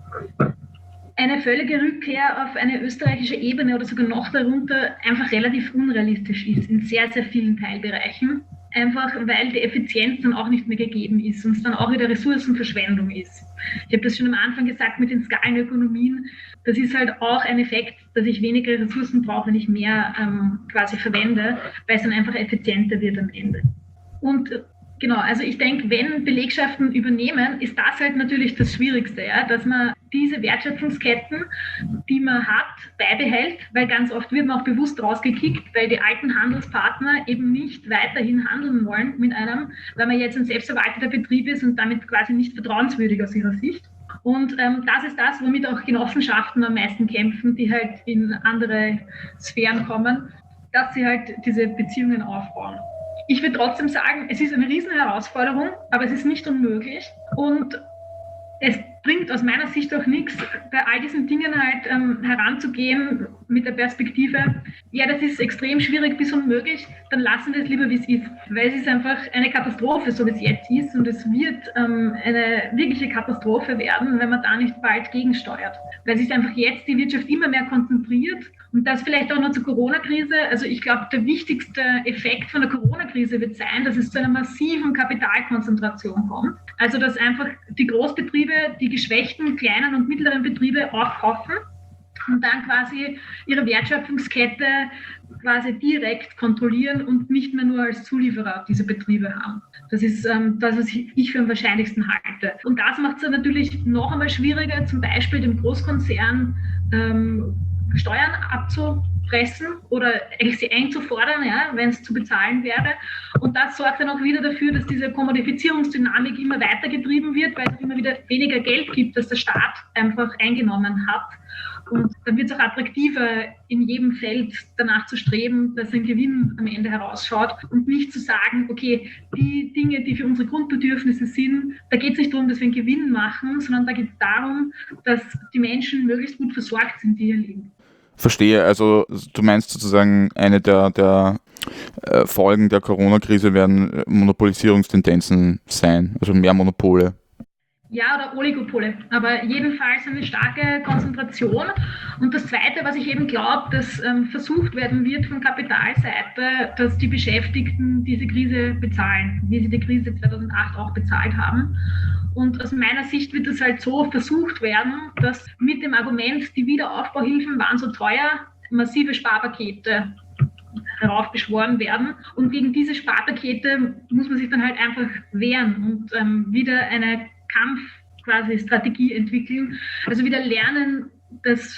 eine völlige Rückkehr auf eine österreichische Ebene oder sogar noch darunter einfach relativ unrealistisch ist in sehr, sehr vielen Teilbereichen. Einfach weil die Effizienz dann auch nicht mehr gegeben ist und es dann auch wieder Ressourcenverschwendung ist. Ich habe das schon am Anfang gesagt mit den Skalenökonomien. Das ist halt auch ein Effekt, dass ich weniger Ressourcen brauche, wenn ich mehr ähm, quasi verwende, weil es dann einfach effizienter wird am Ende. Und genau, also ich denke, wenn Belegschaften übernehmen, ist das halt natürlich das Schwierigste, ja, dass man diese Wertschöpfungsketten, die man hat, beibehält, weil ganz oft wird man auch bewusst rausgekickt, weil die alten Handelspartner eben nicht weiterhin handeln wollen mit einem, weil man jetzt ein selbstverwalteter Betrieb ist und damit quasi nicht vertrauenswürdig aus ihrer Sicht. Und ähm, das ist das, womit auch Genossenschaften am meisten kämpfen, die halt in andere Sphären kommen, dass sie halt diese Beziehungen aufbauen. Ich würde trotzdem sagen, es ist eine riesen Herausforderung, aber es ist nicht unmöglich. Und es bringt aus meiner Sicht auch nichts, bei all diesen Dingen halt ähm, heranzugehen mit der Perspektive, ja, das ist extrem schwierig bis unmöglich, dann lassen wir es lieber, wie es ist. Weil es ist einfach eine Katastrophe, so wie es jetzt ist. Und es wird ähm, eine wirkliche Katastrophe werden, wenn man da nicht bald gegensteuert. Weil sich einfach jetzt die Wirtschaft immer mehr konzentriert. Und das vielleicht auch noch zur Corona-Krise. Also ich glaube, der wichtigste Effekt von der Corona-Krise wird sein, dass es zu einer massiven Kapitalkonzentration kommt. Also dass einfach die Großbetriebe, die geschwächten kleinen und mittleren Betriebe aufkaufen und dann quasi ihre Wertschöpfungskette quasi direkt kontrollieren und nicht mehr nur als Zulieferer diese Betriebe haben. Das ist ähm, das, was ich für am wahrscheinlichsten halte. Und das macht es natürlich noch einmal schwieriger, zum Beispiel dem Großkonzern ähm, Steuern abzupressen oder eigentlich sie einzufordern, ja, wenn es zu bezahlen wäre. Und das sorgt dann auch wieder dafür, dass diese Kommodifizierungsdynamik immer weiter getrieben wird, weil es immer wieder weniger Geld gibt, das der Staat einfach eingenommen hat. Und dann wird es auch attraktiver, in jedem Feld danach zu streben, dass ein Gewinn am Ende herausschaut und nicht zu sagen, okay, die Dinge, die für unsere Grundbedürfnisse sind, da geht es nicht darum, dass wir einen Gewinn machen, sondern da geht es darum, dass die Menschen möglichst gut versorgt sind, die hier leben. Verstehe, also du meinst sozusagen, eine der, der äh, Folgen der Corona-Krise werden Monopolisierungstendenzen sein, also mehr Monopole. Ja, oder Oligopole, aber jedenfalls eine starke Konzentration. Und das Zweite, was ich eben glaube, dass ähm, versucht werden wird von Kapitalseite, dass die Beschäftigten diese Krise bezahlen, wie sie die Krise zweitausendacht auch bezahlt haben. Und aus meiner Sicht wird es halt so versucht werden, dass mit dem Argument, die Wiederaufbauhilfen waren so teuer, massive Sparpakete heraufbeschworen werden. Und gegen diese Sparpakete muss man sich dann halt einfach wehren und ähm, wieder eine Kampf quasi Strategie entwickeln. Also wieder lernen, dass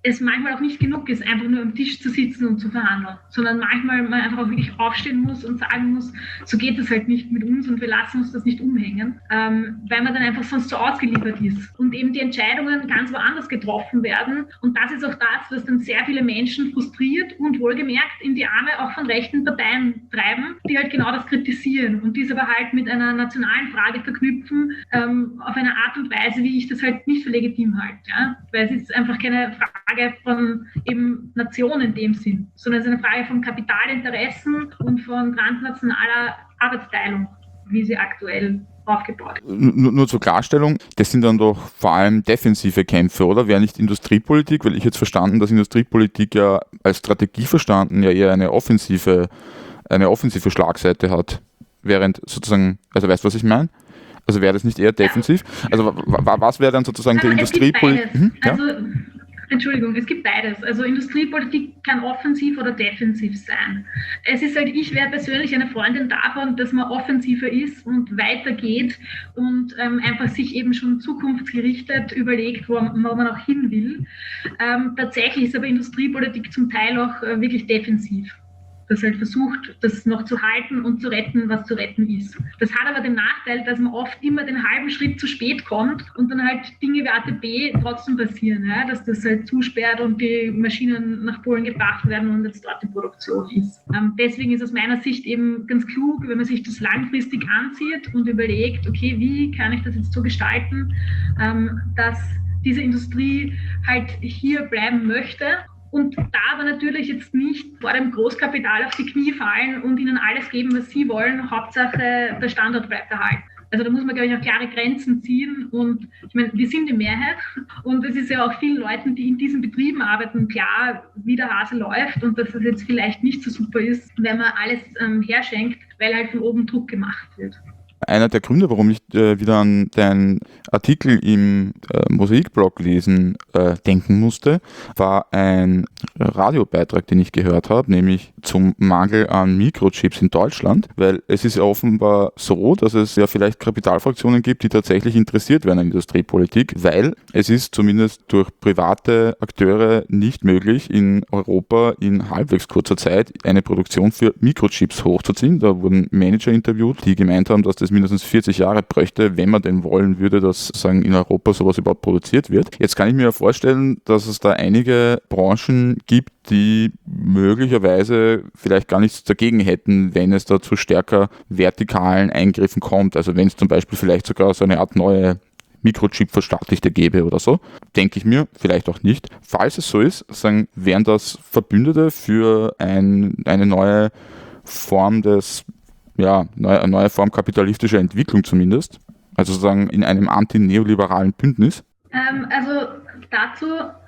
es manchmal auch nicht genug ist, einfach nur am Tisch zu sitzen und zu verhandeln, sondern manchmal man einfach auch wirklich aufstehen muss und sagen muss, so geht das halt nicht mit uns und wir lassen uns das nicht umhängen, ähm, weil man dann einfach sonst so ausgeliefert ist und eben die Entscheidungen ganz woanders getroffen werden. Und das ist auch das, was dann sehr viele Menschen frustriert und wohlgemerkt in die Arme auch von rechten Parteien treiben, die halt genau das kritisieren und dies aber halt mit einer nationalen Frage verknüpfen, ähm, auf eine Art und Weise, wie ich das halt nicht für legitim halte. Ja? Weil es ist einfach keine Frage von eben Nationen in dem Sinn, sondern es ist eine Frage von Kapitalinteressen und von transnationaler Arbeitsteilung, wie sie aktuell aufgebaut ist. Nur, nur zur Klarstellung, das sind dann doch vor allem defensive Kämpfe, oder? Wäre nicht Industriepolitik, weil ich jetzt verstanden, dass Industriepolitik ja als Strategie verstanden ja eher eine offensive, eine offensive Schlagseite hat. Während sozusagen, also weißt du, was ich meine? Also wäre das nicht eher defensiv? Also was wäre dann sozusagen also die Industriepolitik? Hm, ja? Also Entschuldigung, es gibt beides. Also Industriepolitik kann offensiv oder defensiv sein. Es ist halt, ich wäre persönlich eine Freundin davon, dass man offensiver ist und weitergeht und ähm, einfach sich eben schon zukunftsgerichtet überlegt, wo, wo man auch hin will. Ähm, tatsächlich ist aber Industriepolitik zum Teil auch äh, wirklich defensiv. Das halt versucht, das noch zu halten und zu retten, was zu retten ist. Das hat aber den Nachteil, dass man oft immer den halben Schritt zu spät kommt und dann halt Dinge wie A T B trotzdem passieren, ja? Dass das halt zusperrt und die Maschinen nach Polen gebracht werden und jetzt dort die Produktion ist. Ähm, deswegen ist aus meiner Sicht eben ganz klug, wenn man sich das langfristig ansieht und überlegt, okay, wie kann ich das jetzt so gestalten, ähm, dass diese Industrie halt hier bleiben möchte. Und da aber natürlich jetzt nicht vor dem Großkapital auf die Knie fallen und ihnen alles geben, was sie wollen. Hauptsache, der Standort bleibt erhalten. Also da muss man, glaube ich, auch klare Grenzen ziehen. Und ich meine, wir sind die Mehrheit. Und es ist ja auch vielen Leuten, die in diesen Betrieben arbeiten, klar, wie der Hase läuft und dass das jetzt vielleicht nicht so super ist, wenn man alles ähm, herschenkt, weil halt von oben Druck gemacht wird. Einer der Gründe, warum ich äh, wieder an deinen Artikel im äh, Mosaikblog lesen äh, denken musste, war ein Radiobeitrag, den ich gehört habe, nämlich zum Mangel an Mikrochips in Deutschland, weil es ist ja offenbar so, dass es ja vielleicht Kapitalfraktionen gibt, die tatsächlich interessiert werden an Industriepolitik, weil es ist zumindest durch private Akteure nicht möglich, in Europa in halbwegs kurzer Zeit eine Produktion für Mikrochips hochzuziehen. Da wurden Manager interviewt, die gemeint haben, dass das mindestens vierzig Jahre bräuchte, wenn man denn wollen würde, dass sagen, in Europa sowas überhaupt produziert wird. Jetzt kann ich mir ja vorstellen, dass es da einige Branchen gibt, die möglicherweise vielleicht gar nichts dagegen hätten, wenn es da zu stärker vertikalen Eingriffen kommt. Also wenn es zum Beispiel vielleicht sogar so eine Art neue Mikrochip-Verstaatlichte gäbe oder so, denke ich mir, vielleicht auch nicht. Falls es so ist, sagen, wären das Verbündete für ein, eine neue Form des ja, eine neue Form kapitalistischer Entwicklung zumindest, also sozusagen in einem antineoliberalen Bündnis? Ähm, also dazu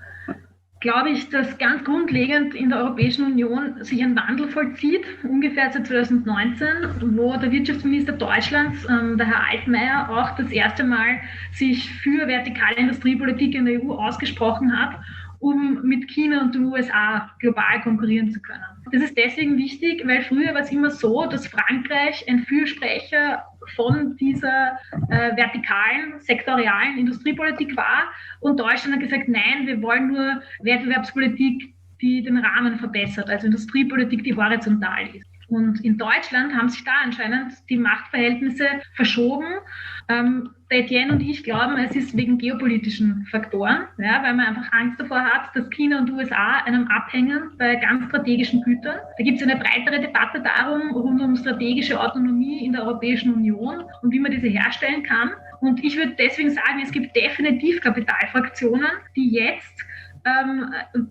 glaube ich, dass ganz grundlegend in der Europäischen Union sich ein Wandel vollzieht, ungefähr seit zwanzig neunzehn, wo der Wirtschaftsminister Deutschlands, ähm, der Herr Altmaier, auch das erste Mal sich für vertikale Industriepolitik in der E U ausgesprochen hat, um mit China und den U S A global konkurrieren zu können. Das ist deswegen wichtig, weil früher war es immer so, dass Frankreich ein Fürsprecher von dieser äh, vertikalen, sektorialen Industriepolitik war und Deutschland hat gesagt, nein, wir wollen nur Wettbewerbspolitik, die den Rahmen verbessert, also Industriepolitik, die horizontal ist. Und in Deutschland haben sich da anscheinend die Machtverhältnisse verschoben. Ähm, Etienne und ich glauben, es ist wegen geopolitischen Faktoren, ja, weil man einfach Angst davor hat, dass China und U S A einem abhängen bei ganz strategischen Gütern. Da gibt es eine breitere Debatte darum, rund um strategische Autonomie in der Europäischen Union und wie man diese herstellen kann. Und ich würde deswegen sagen, es gibt definitiv Kapitalfraktionen, die jetzt ähm,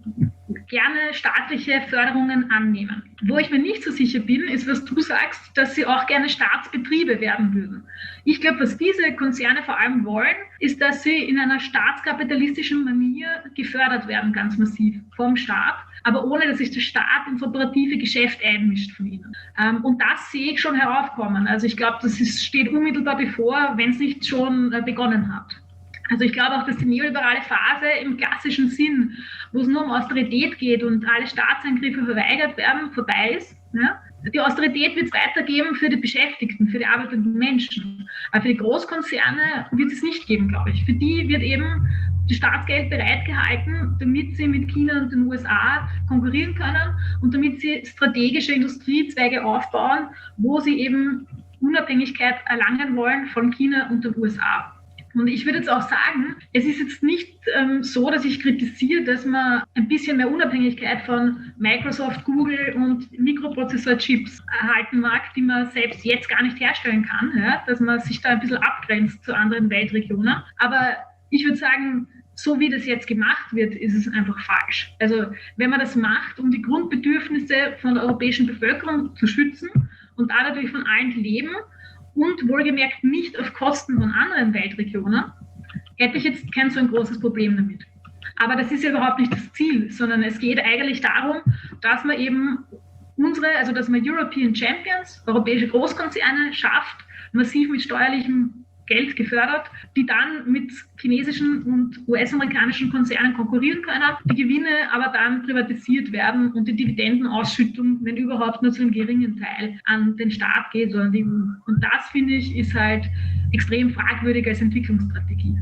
gerne staatliche Förderungen annehmen. Wo ich mir nicht so sicher bin, ist, was du sagst, dass sie auch gerne Staatsbetriebe werden würden. Ich glaube, was diese Konzerne vor allem wollen, ist, dass sie in einer staatskapitalistischen Manier gefördert werden, ganz massiv vom Staat, aber ohne, dass sich der Staat ins operative Geschäft einmischt von ihnen. Ähm, und das sehe ich schon heraufkommen. Also ich glaube, das ist, steht unmittelbar bevor, wenn es nicht schon äh, begonnen hat. Also ich glaube auch, dass die neoliberale Phase im klassischen Sinn, wo es nur um Austerität geht und alle Staatseingriffe verweigert werden, vorbei ist. Ja? Die Austerität wird es weitergeben für die Beschäftigten, für die arbeitenden Menschen. Aber für die Großkonzerne wird es nicht geben, glaube ich. Für die wird eben das Staatsgeld bereitgehalten, damit sie mit China und den U S A konkurrieren können und damit sie strategische Industriezweige aufbauen, wo sie eben Unabhängigkeit erlangen wollen von China und den U S A. Und ich würde jetzt auch sagen, es ist jetzt nicht ähm, so, dass ich kritisiere, dass man ein bisschen mehr Unabhängigkeit von Microsoft, Google und Mikroprozessor-Chips erhalten mag, die man selbst jetzt gar nicht herstellen kann, ja? Dass man sich da ein bisschen abgrenzt zu anderen Weltregionen. Aber ich würde sagen, so wie das jetzt gemacht wird, ist es einfach falsch. Also wenn man das macht, um die Grundbedürfnisse von der europäischen Bevölkerung zu schützen und da natürlich von allen leben, und wohlgemerkt nicht auf Kosten von anderen Weltregionen, hätte ich jetzt kein so ein großes Problem damit. Aber das ist ja überhaupt nicht das Ziel, sondern es geht eigentlich darum, dass man eben unsere, also dass man European Champions, europäische Großkonzerne schafft, massiv mit steuerlichem Geld gefördert, die dann mit chinesischen und U S-amerikanischen Konzernen konkurrieren können, die Gewinne aber dann privatisiert werden und die Dividendenausschüttung, wenn überhaupt, nur zu einem geringen Teil an den Staat geht oder an die E U. Und das, finde ich, ist halt extrem fragwürdig als Entwicklungsstrategie.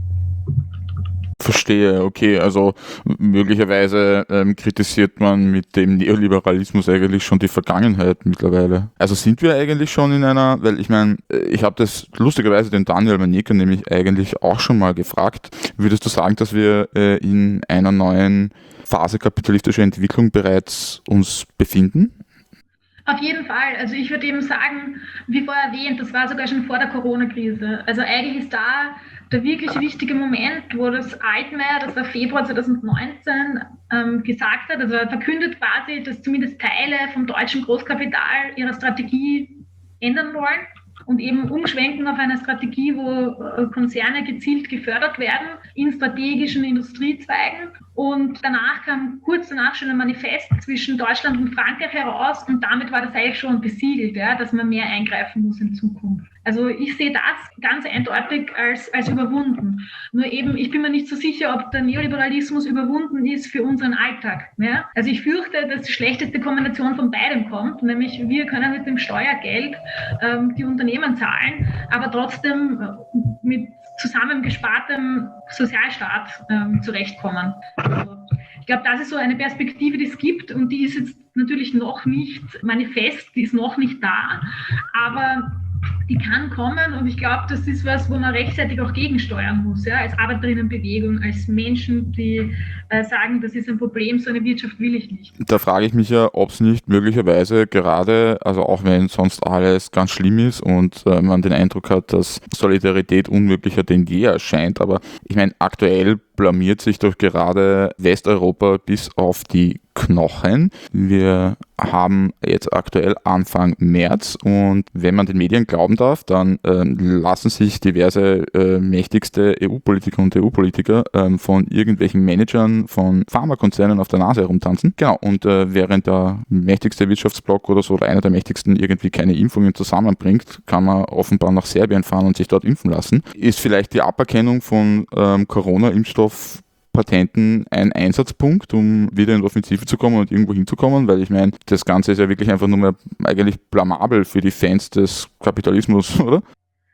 Verstehe, okay, also möglicherweise ähm, kritisiert man mit dem Neoliberalismus eigentlich schon die Vergangenheit mittlerweile. Also sind wir eigentlich schon in einer, weil ich meine, ich habe das lustigerweise den Daniel Maneker nämlich eigentlich auch schon mal gefragt, würdest du sagen, dass wir äh, in einer neuen Phase kapitalistischer Entwicklung bereits uns befinden? Auf jeden Fall. Also ich würde eben sagen, wie vorher erwähnt, das war sogar schon vor der Corona-Krise. Also eigentlich ist da der wirklich wichtige Moment, wo das Altmaier, das war Februar zweitausendneunzehn, ähm, gesagt hat, also er verkündet quasi, dass zumindest Teile vom deutschen Großkapital ihre Strategie ändern wollen und eben umschwenken auf eine Strategie, wo Konzerne gezielt gefördert werden in strategischen Industriezweigen. Und danach kam kurz danach schon ein Manifest zwischen Deutschland und Frankreich heraus und damit war das eigentlich schon besiegelt, ja, dass man mehr eingreifen muss in Zukunft. Also ich sehe das ganz eindeutig als, als überwunden. Nur eben, ich bin mir nicht so sicher, ob der Neoliberalismus überwunden ist für unseren Alltag. Ja? Also ich fürchte, dass die schlechteste Kombination von beidem kommt, nämlich wir können mit dem Steuergeld ähm, die Unternehmen zahlen, aber trotzdem mit zusammengespartem Sozialstaat ähm, zurechtkommen. Also ich glaube, das ist so eine Perspektive, die es gibt und die ist jetzt natürlich noch nicht manifest, die ist noch nicht da, aber die kann kommen und ich glaube, das ist was, wo man rechtzeitig auch gegensteuern muss, ja, als Arbeiterinnenbewegung, als Menschen, die äh, sagen, das ist ein Problem, so eine Wirtschaft will ich nicht. Da frage ich mich ja, ob es nicht möglicherweise gerade, also auch wenn sonst alles ganz schlimm ist und äh, man den Eindruck hat, dass Solidarität unmöglicher denn je erscheint, aber ich meine, aktuell blamiert sich doch gerade Westeuropa bis auf die Knochen. Wir haben jetzt aktuell Anfang März und wenn man den Medien glauben darf, dann ähm, lassen sich diverse äh, mächtigste E U-Politiker und E U-Politiker ähm, von irgendwelchen Managern von Pharmakonzernen auf der Nase herumtanzen. Genau, und äh, während der mächtigste Wirtschaftsblock oder so oder einer der mächtigsten irgendwie keine Impfungen zusammenbringt, kann man offenbar nach Serbien fahren und sich dort impfen lassen. Ist vielleicht die Aberkennung von ähm, Corona-Impfstoff Patenten ein Einsatzpunkt, um wieder in die Offensive zu kommen und irgendwo hinzukommen, weil ich meine, das Ganze ist ja wirklich einfach nur mehr eigentlich blamabel für die Fans des Kapitalismus, oder?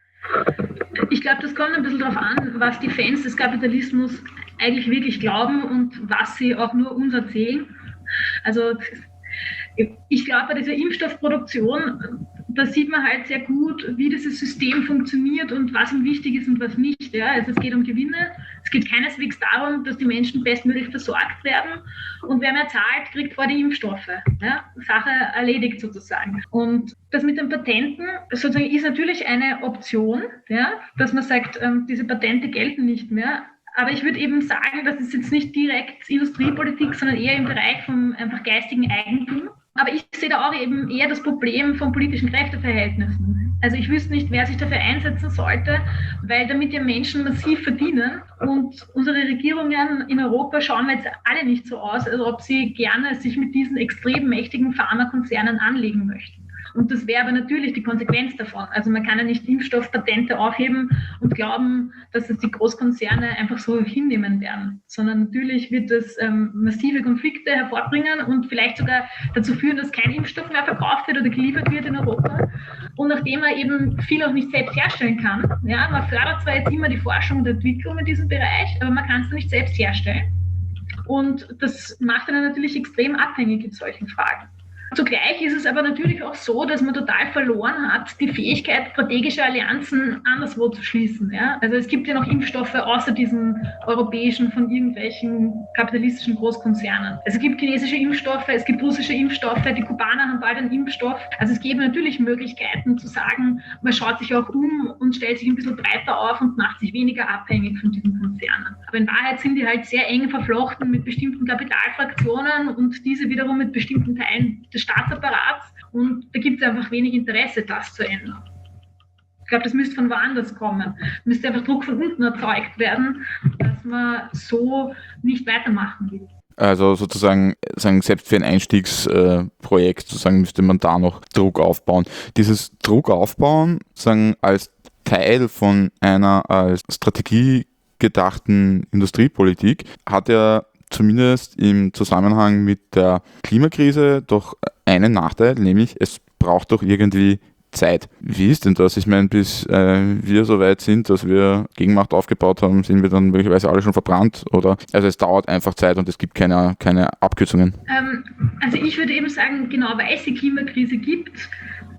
Ich glaube, das kommt ein bisschen darauf an, was die Fans des Kapitalismus eigentlich wirklich glauben und was sie auch nur uns erzählen. Also ich glaube, bei dieser Impfstoffproduktion, da sieht man halt sehr gut, wie dieses System funktioniert und was ihm wichtig ist und was nicht. Ja? Also es geht um Gewinne, es geht keineswegs darum, dass die Menschen bestmöglich versorgt werden und wer mehr zahlt, kriegt vor die Impfstoffe. Ja? Sache erledigt sozusagen. Und das mit den Patenten sozusagen ist natürlich eine Option, ja? Dass man sagt, ähm, diese Patente gelten nicht mehr. Aber ich würde eben sagen, das ist jetzt nicht direkt Industriepolitik, sondern eher im Bereich vom einfach geistigen Eigentum. Aber ich sehe da auch eben eher das Problem von politischen Kräfteverhältnissen. Also ich wüsste nicht, wer sich dafür einsetzen sollte, weil damit ja Menschen massiv verdienen und unsere Regierungen in Europa schauen jetzt alle nicht so aus, als ob sie gerne sich mit diesen extrem mächtigen Pharmakonzernen anlegen möchten. Und das wäre aber natürlich die Konsequenz davon. Also man kann ja nicht Impfstoffpatente aufheben und glauben, dass es die Großkonzerne einfach so hinnehmen werden, sondern natürlich wird das ähm, massive Konflikte hervorbringen und vielleicht sogar dazu führen, dass kein Impfstoff mehr verkauft wird oder geliefert wird in Europa. Und nachdem man eben viel auch nicht selbst herstellen kann, ja, man fördert zwar jetzt immer die Forschung und Entwicklung in diesem Bereich, aber man kann es nicht selbst herstellen. Und das macht einen natürlich extrem abhängig in solchen Fragen. Zugleich ist es aber natürlich auch so, dass man total verloren hat, die Fähigkeit, strategische Allianzen anderswo zu schließen. Ja? Also es gibt ja noch Impfstoffe außer diesen europäischen von irgendwelchen kapitalistischen Großkonzernen. Also es gibt chinesische Impfstoffe, es gibt russische Impfstoffe, die Kubaner haben bald einen Impfstoff. Also es gäbe natürlich Möglichkeiten zu sagen, man schaut sich auch um und stellt sich ein bisschen breiter auf und macht sich weniger abhängig von diesen Konzernen. Aber in Wahrheit sind die halt sehr eng verflochten mit bestimmten Kapitalfraktionen und diese wiederum mit bestimmten Teilen des Staatsapparats und da gibt es einfach wenig Interesse, das zu ändern. Ich glaube, das müsste von woanders kommen. Es müsste einfach Druck von unten erzeugt werden, dass man so nicht weitermachen will. Also sozusagen, sagen, selbst für ein Einstiegsprojekt äh, sozusagen müsste man da noch Druck aufbauen. Dieses Druck aufbauen, sagen, als Teil von einer als Strategie gedachten Industriepolitik hat ja zumindest im Zusammenhang mit der Klimakrise doch einen Nachteil, nämlich es braucht doch irgendwie Zeit. Wie ist denn das? Ich meine, bis äh, wir so weit sind, dass wir Gegenmacht aufgebaut haben, sind wir dann möglicherweise alle schon verbrannt? Oder also es dauert einfach Zeit und es gibt keine, keine Abkürzungen. Ähm, also ich würde eben sagen, genau weil es die Klimakrise gibt,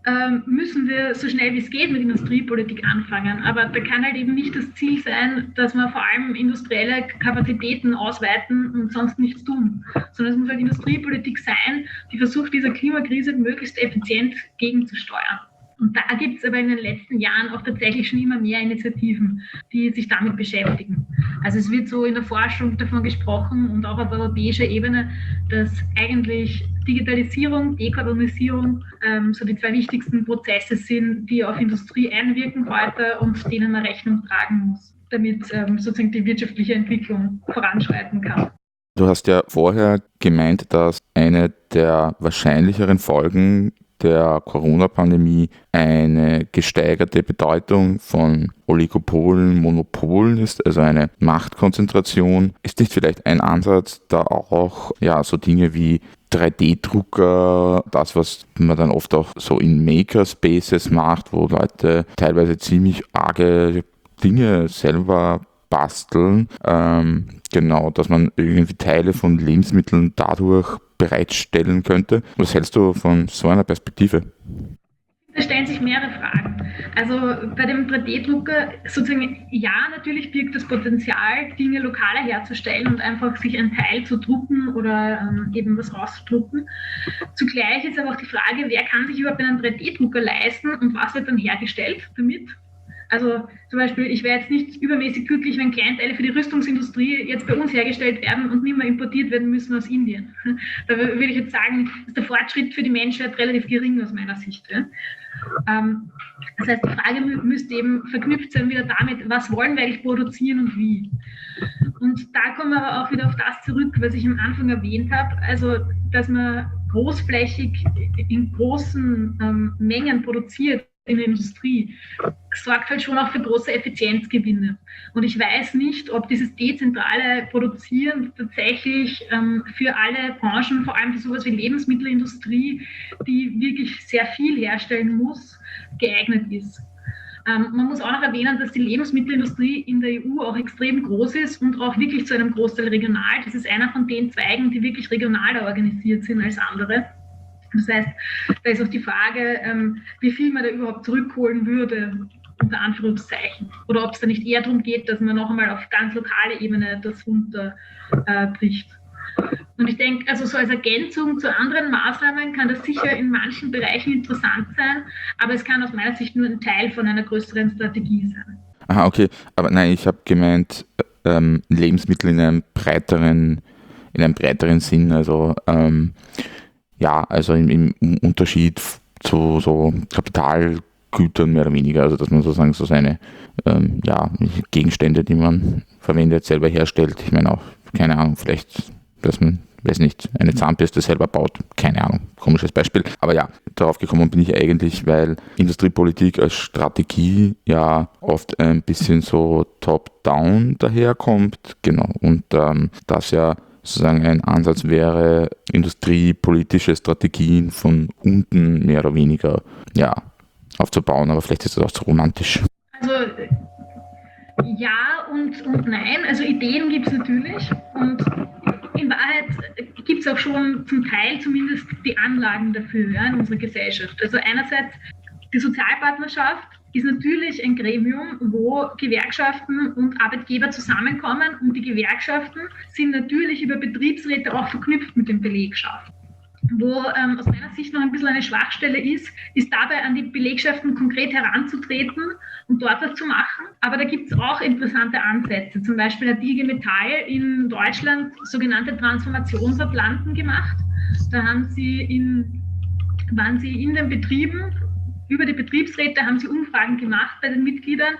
müssen wir so schnell wie es geht mit Industriepolitik anfangen. Aber da kann halt eben nicht das Ziel sein, dass wir vor allem industrielle Kapazitäten ausweiten und sonst nichts tun. Sondern es muss halt Industriepolitik sein, die versucht, dieser Klimakrise möglichst effizient gegenzusteuern. Und da gibt es aber in den letzten Jahren auch tatsächlich schon immer mehr Initiativen, die sich damit beschäftigen. Also es wird so in der Forschung davon gesprochen und auch auf europäischer Ebene, dass eigentlich Digitalisierung, Dekarbonisierung ähm, so die zwei wichtigsten Prozesse sind, die auf Industrie einwirken heute und denen man Rechnung tragen muss, damit ähm, sozusagen die wirtschaftliche Entwicklung voranschreiten kann. Du hast ja vorher gemeint, dass eine der wahrscheinlicheren Folgen der Corona-Pandemie eine gesteigerte Bedeutung von Oligopolen, Monopolen ist, also eine Machtkonzentration. Ist nicht vielleicht ein Ansatz, da auch ja so Dinge wie drei D Drucker, das, was man dann oft auch so in Makerspaces macht, wo Leute teilweise ziemlich arge Dinge selber basteln, ähm, genau, dass man irgendwie Teile von Lebensmitteln dadurch bereitstellen könnte. Was hältst du von so einer Perspektive? Da stellen sich mehrere Fragen. Also bei dem drei D Drucker sozusagen, ja, natürlich birgt das Potenzial, Dinge lokaler herzustellen und einfach sich ein Teil zu drucken oder ähm, eben was rauszudrucken. Zugleich ist aber auch die Frage, wer kann sich überhaupt einen drei D Drucker leisten und was wird dann hergestellt damit? Also zum Beispiel, ich wäre jetzt nicht übermäßig glücklich, wenn Kleinteile für die Rüstungsindustrie jetzt bei uns hergestellt werden und nicht mehr importiert werden müssen aus Indien. Da würde ich jetzt sagen, ist der Fortschritt für die Menschheit relativ gering aus meiner Sicht. Ja. Ähm, das heißt, die Frage müsste eben verknüpft sein wieder damit, was wollen wir eigentlich produzieren und wie. Und da kommen wir aber auch wieder auf das zurück, was ich am Anfang erwähnt habe, also dass man großflächig in großen ähm, Mengen produziert in der Industrie, sorgt halt schon auch für große Effizienzgewinne. Und ich weiß nicht, ob dieses dezentrale Produzieren tatsächlich ähm, für alle Branchen, vor allem für sowas wie Lebensmittelindustrie, die wirklich sehr viel herstellen muss, geeignet ist. Ähm, man muss auch noch erwähnen, dass die Lebensmittelindustrie in der E U auch extrem groß ist und auch wirklich zu einem Großteil regional. Das ist einer von den Zweigen, die wirklich regionaler organisiert sind als andere. Das heißt, da ist auch die Frage, ähm, wie viel man da überhaupt zurückholen würde, unter Anführungszeichen. Oder ob es da nicht eher darum geht, dass man noch einmal auf ganz lokale Ebene das runterbricht. Äh, Und ich denke, also so als Ergänzung zu anderen Maßnahmen kann das sicher in manchen Bereichen interessant sein, aber es kann aus meiner Sicht nur ein Teil von einer größeren Strategie sein. Aha, okay. Aber nein, ich habe gemeint, ähm, Lebensmittel in einem breiteren, in einem breiteren Sinn, also ähm, ja, also im, im Unterschied zu so Kapitalgütern mehr oder weniger, also dass man sozusagen so seine ähm, ja, Gegenstände, die man verwendet, selber herstellt. Ich meine auch, keine Ahnung, vielleicht, dass man weiß nicht, eine Zahnbürste selber baut. Keine Ahnung, komisches Beispiel. Aber ja, darauf gekommen bin ich eigentlich, weil Industriepolitik als Strategie ja oft ein bisschen so top-down daherkommt. Genau, und ähm, das ja sozusagen ein Ansatz wäre, industriepolitische Strategien von unten mehr oder weniger ja, aufzubauen, aber vielleicht ist das auch zu romantisch. Also ja und, und nein, also Ideen gibt es natürlich und in Wahrheit gibt es auch schon zum Teil zumindest die Anlagen dafür ja, in unserer Gesellschaft. Also einerseits die Sozialpartnerschaft ist natürlich ein Gremium, wo Gewerkschaften und Arbeitgeber zusammenkommen und die Gewerkschaften sind natürlich über Betriebsräte auch verknüpft mit den Belegschaften. Wo ähm, aus meiner Sicht noch ein bisschen eine Schwachstelle ist, ist dabei an die Belegschaften konkret heranzutreten und dort was zu machen. Aber da gibt es auch interessante Ansätze. Zum Beispiel hat die I G Metall in Deutschland sogenannte Transformationsatlanten gemacht. Da haben sie in, waren sie in den Betrieben, über die Betriebsräte haben sie Umfragen gemacht bei den Mitgliedern,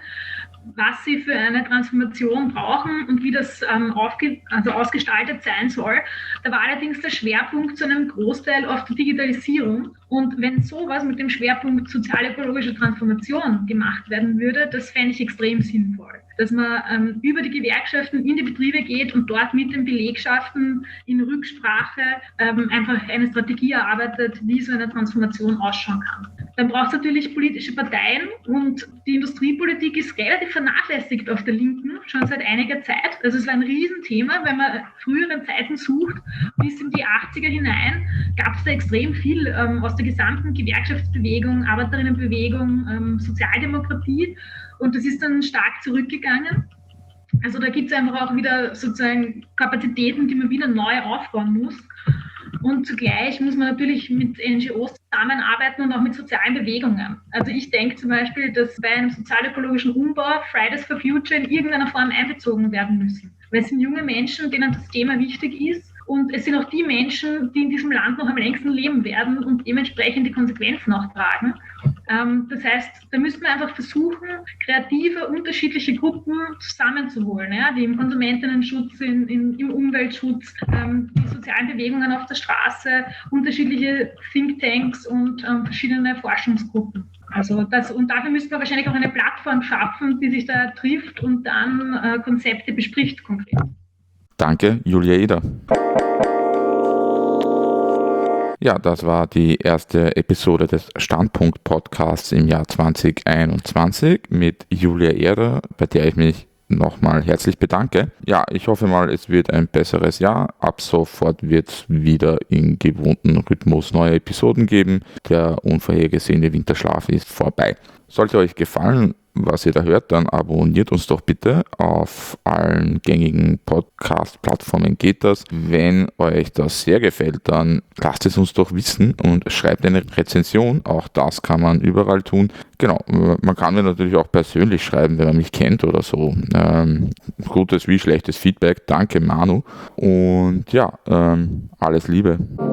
was sie für eine Transformation brauchen und wie das ähm, aufge- also ausgestaltet sein soll. Da war allerdings der Schwerpunkt zu einem Großteil auf die Digitalisierung. Und wenn sowas mit dem Schwerpunkt sozial-ökologische Transformation gemacht werden würde, das fände ich extrem sinnvoll. Dass man ähm, über die Gewerkschaften in die Betriebe geht und dort mit den Belegschaften in Rücksprache ähm, einfach eine Strategie erarbeitet, wie so eine Transformation ausschauen kann. Dann braucht es natürlich politische Parteien und die Industriepolitik ist relativ vernachlässigt auf der Linken, schon seit einiger Zeit. Also es war ein Riesenthema, wenn man früheren Zeiten sucht, bis in die achtziger hinein, gab es da extrem viel ähm, aus der gesamten Gewerkschaftsbewegung, Arbeiterinnenbewegung, ähm, Sozialdemokratie und das ist dann stark zurückgegangen. Also da gibt es einfach auch wieder sozusagen Kapazitäten, die man wieder neu aufbauen muss. Und zugleich muss man natürlich mit N G Os zusammenarbeiten und auch mit sozialen Bewegungen. Also ich denke zum Beispiel, dass bei einem sozialökologischen Umbau Fridays for Future in irgendeiner Form einbezogen werden müssen. Weil es sind junge Menschen, denen das Thema wichtig ist. Und es sind auch die Menschen, die in diesem Land noch am längsten leben werden und dementsprechend die Konsequenzen auch tragen. Ähm, das heißt, da müssen wir einfach versuchen, kreative, unterschiedliche Gruppen zusammenzuholen, ja, die im Konsumentinnenschutz, in, in, im Umweltschutz, ähm, die sozialen Bewegungen auf der Straße, unterschiedliche Thinktanks und ähm, verschiedene Forschungsgruppen. Also das, und dafür müssen wir wahrscheinlich auch eine Plattform schaffen, die sich da trifft und dann äh, Konzepte bespricht konkret. Danke, Julia Eder. Ja, das war die erste Episode des Standpunkt-Podcasts im Jahr zwanzig einundzwanzig mit Julia Eder, bei der ich mich nochmal herzlich bedanke. Ja, ich hoffe mal, es wird ein besseres Jahr. Ab sofort wird es wieder in gewohnten Rhythmus neue Episoden geben. Der unvorhergesehene Winterschlaf ist vorbei. Sollte euch gefallen, was ihr da hört, dann abonniert uns doch bitte. Auf allen gängigen Podcast-Plattformen geht das. Wenn euch das sehr gefällt, dann lasst es uns doch wissen und schreibt eine Rezension. Auch das kann man überall tun. Genau, man kann mir natürlich auch persönlich schreiben, wenn man mich kennt oder so. Ähm, gutes wie schlechtes Feedback. Danke, Manu. Und ja, ähm, alles Liebe.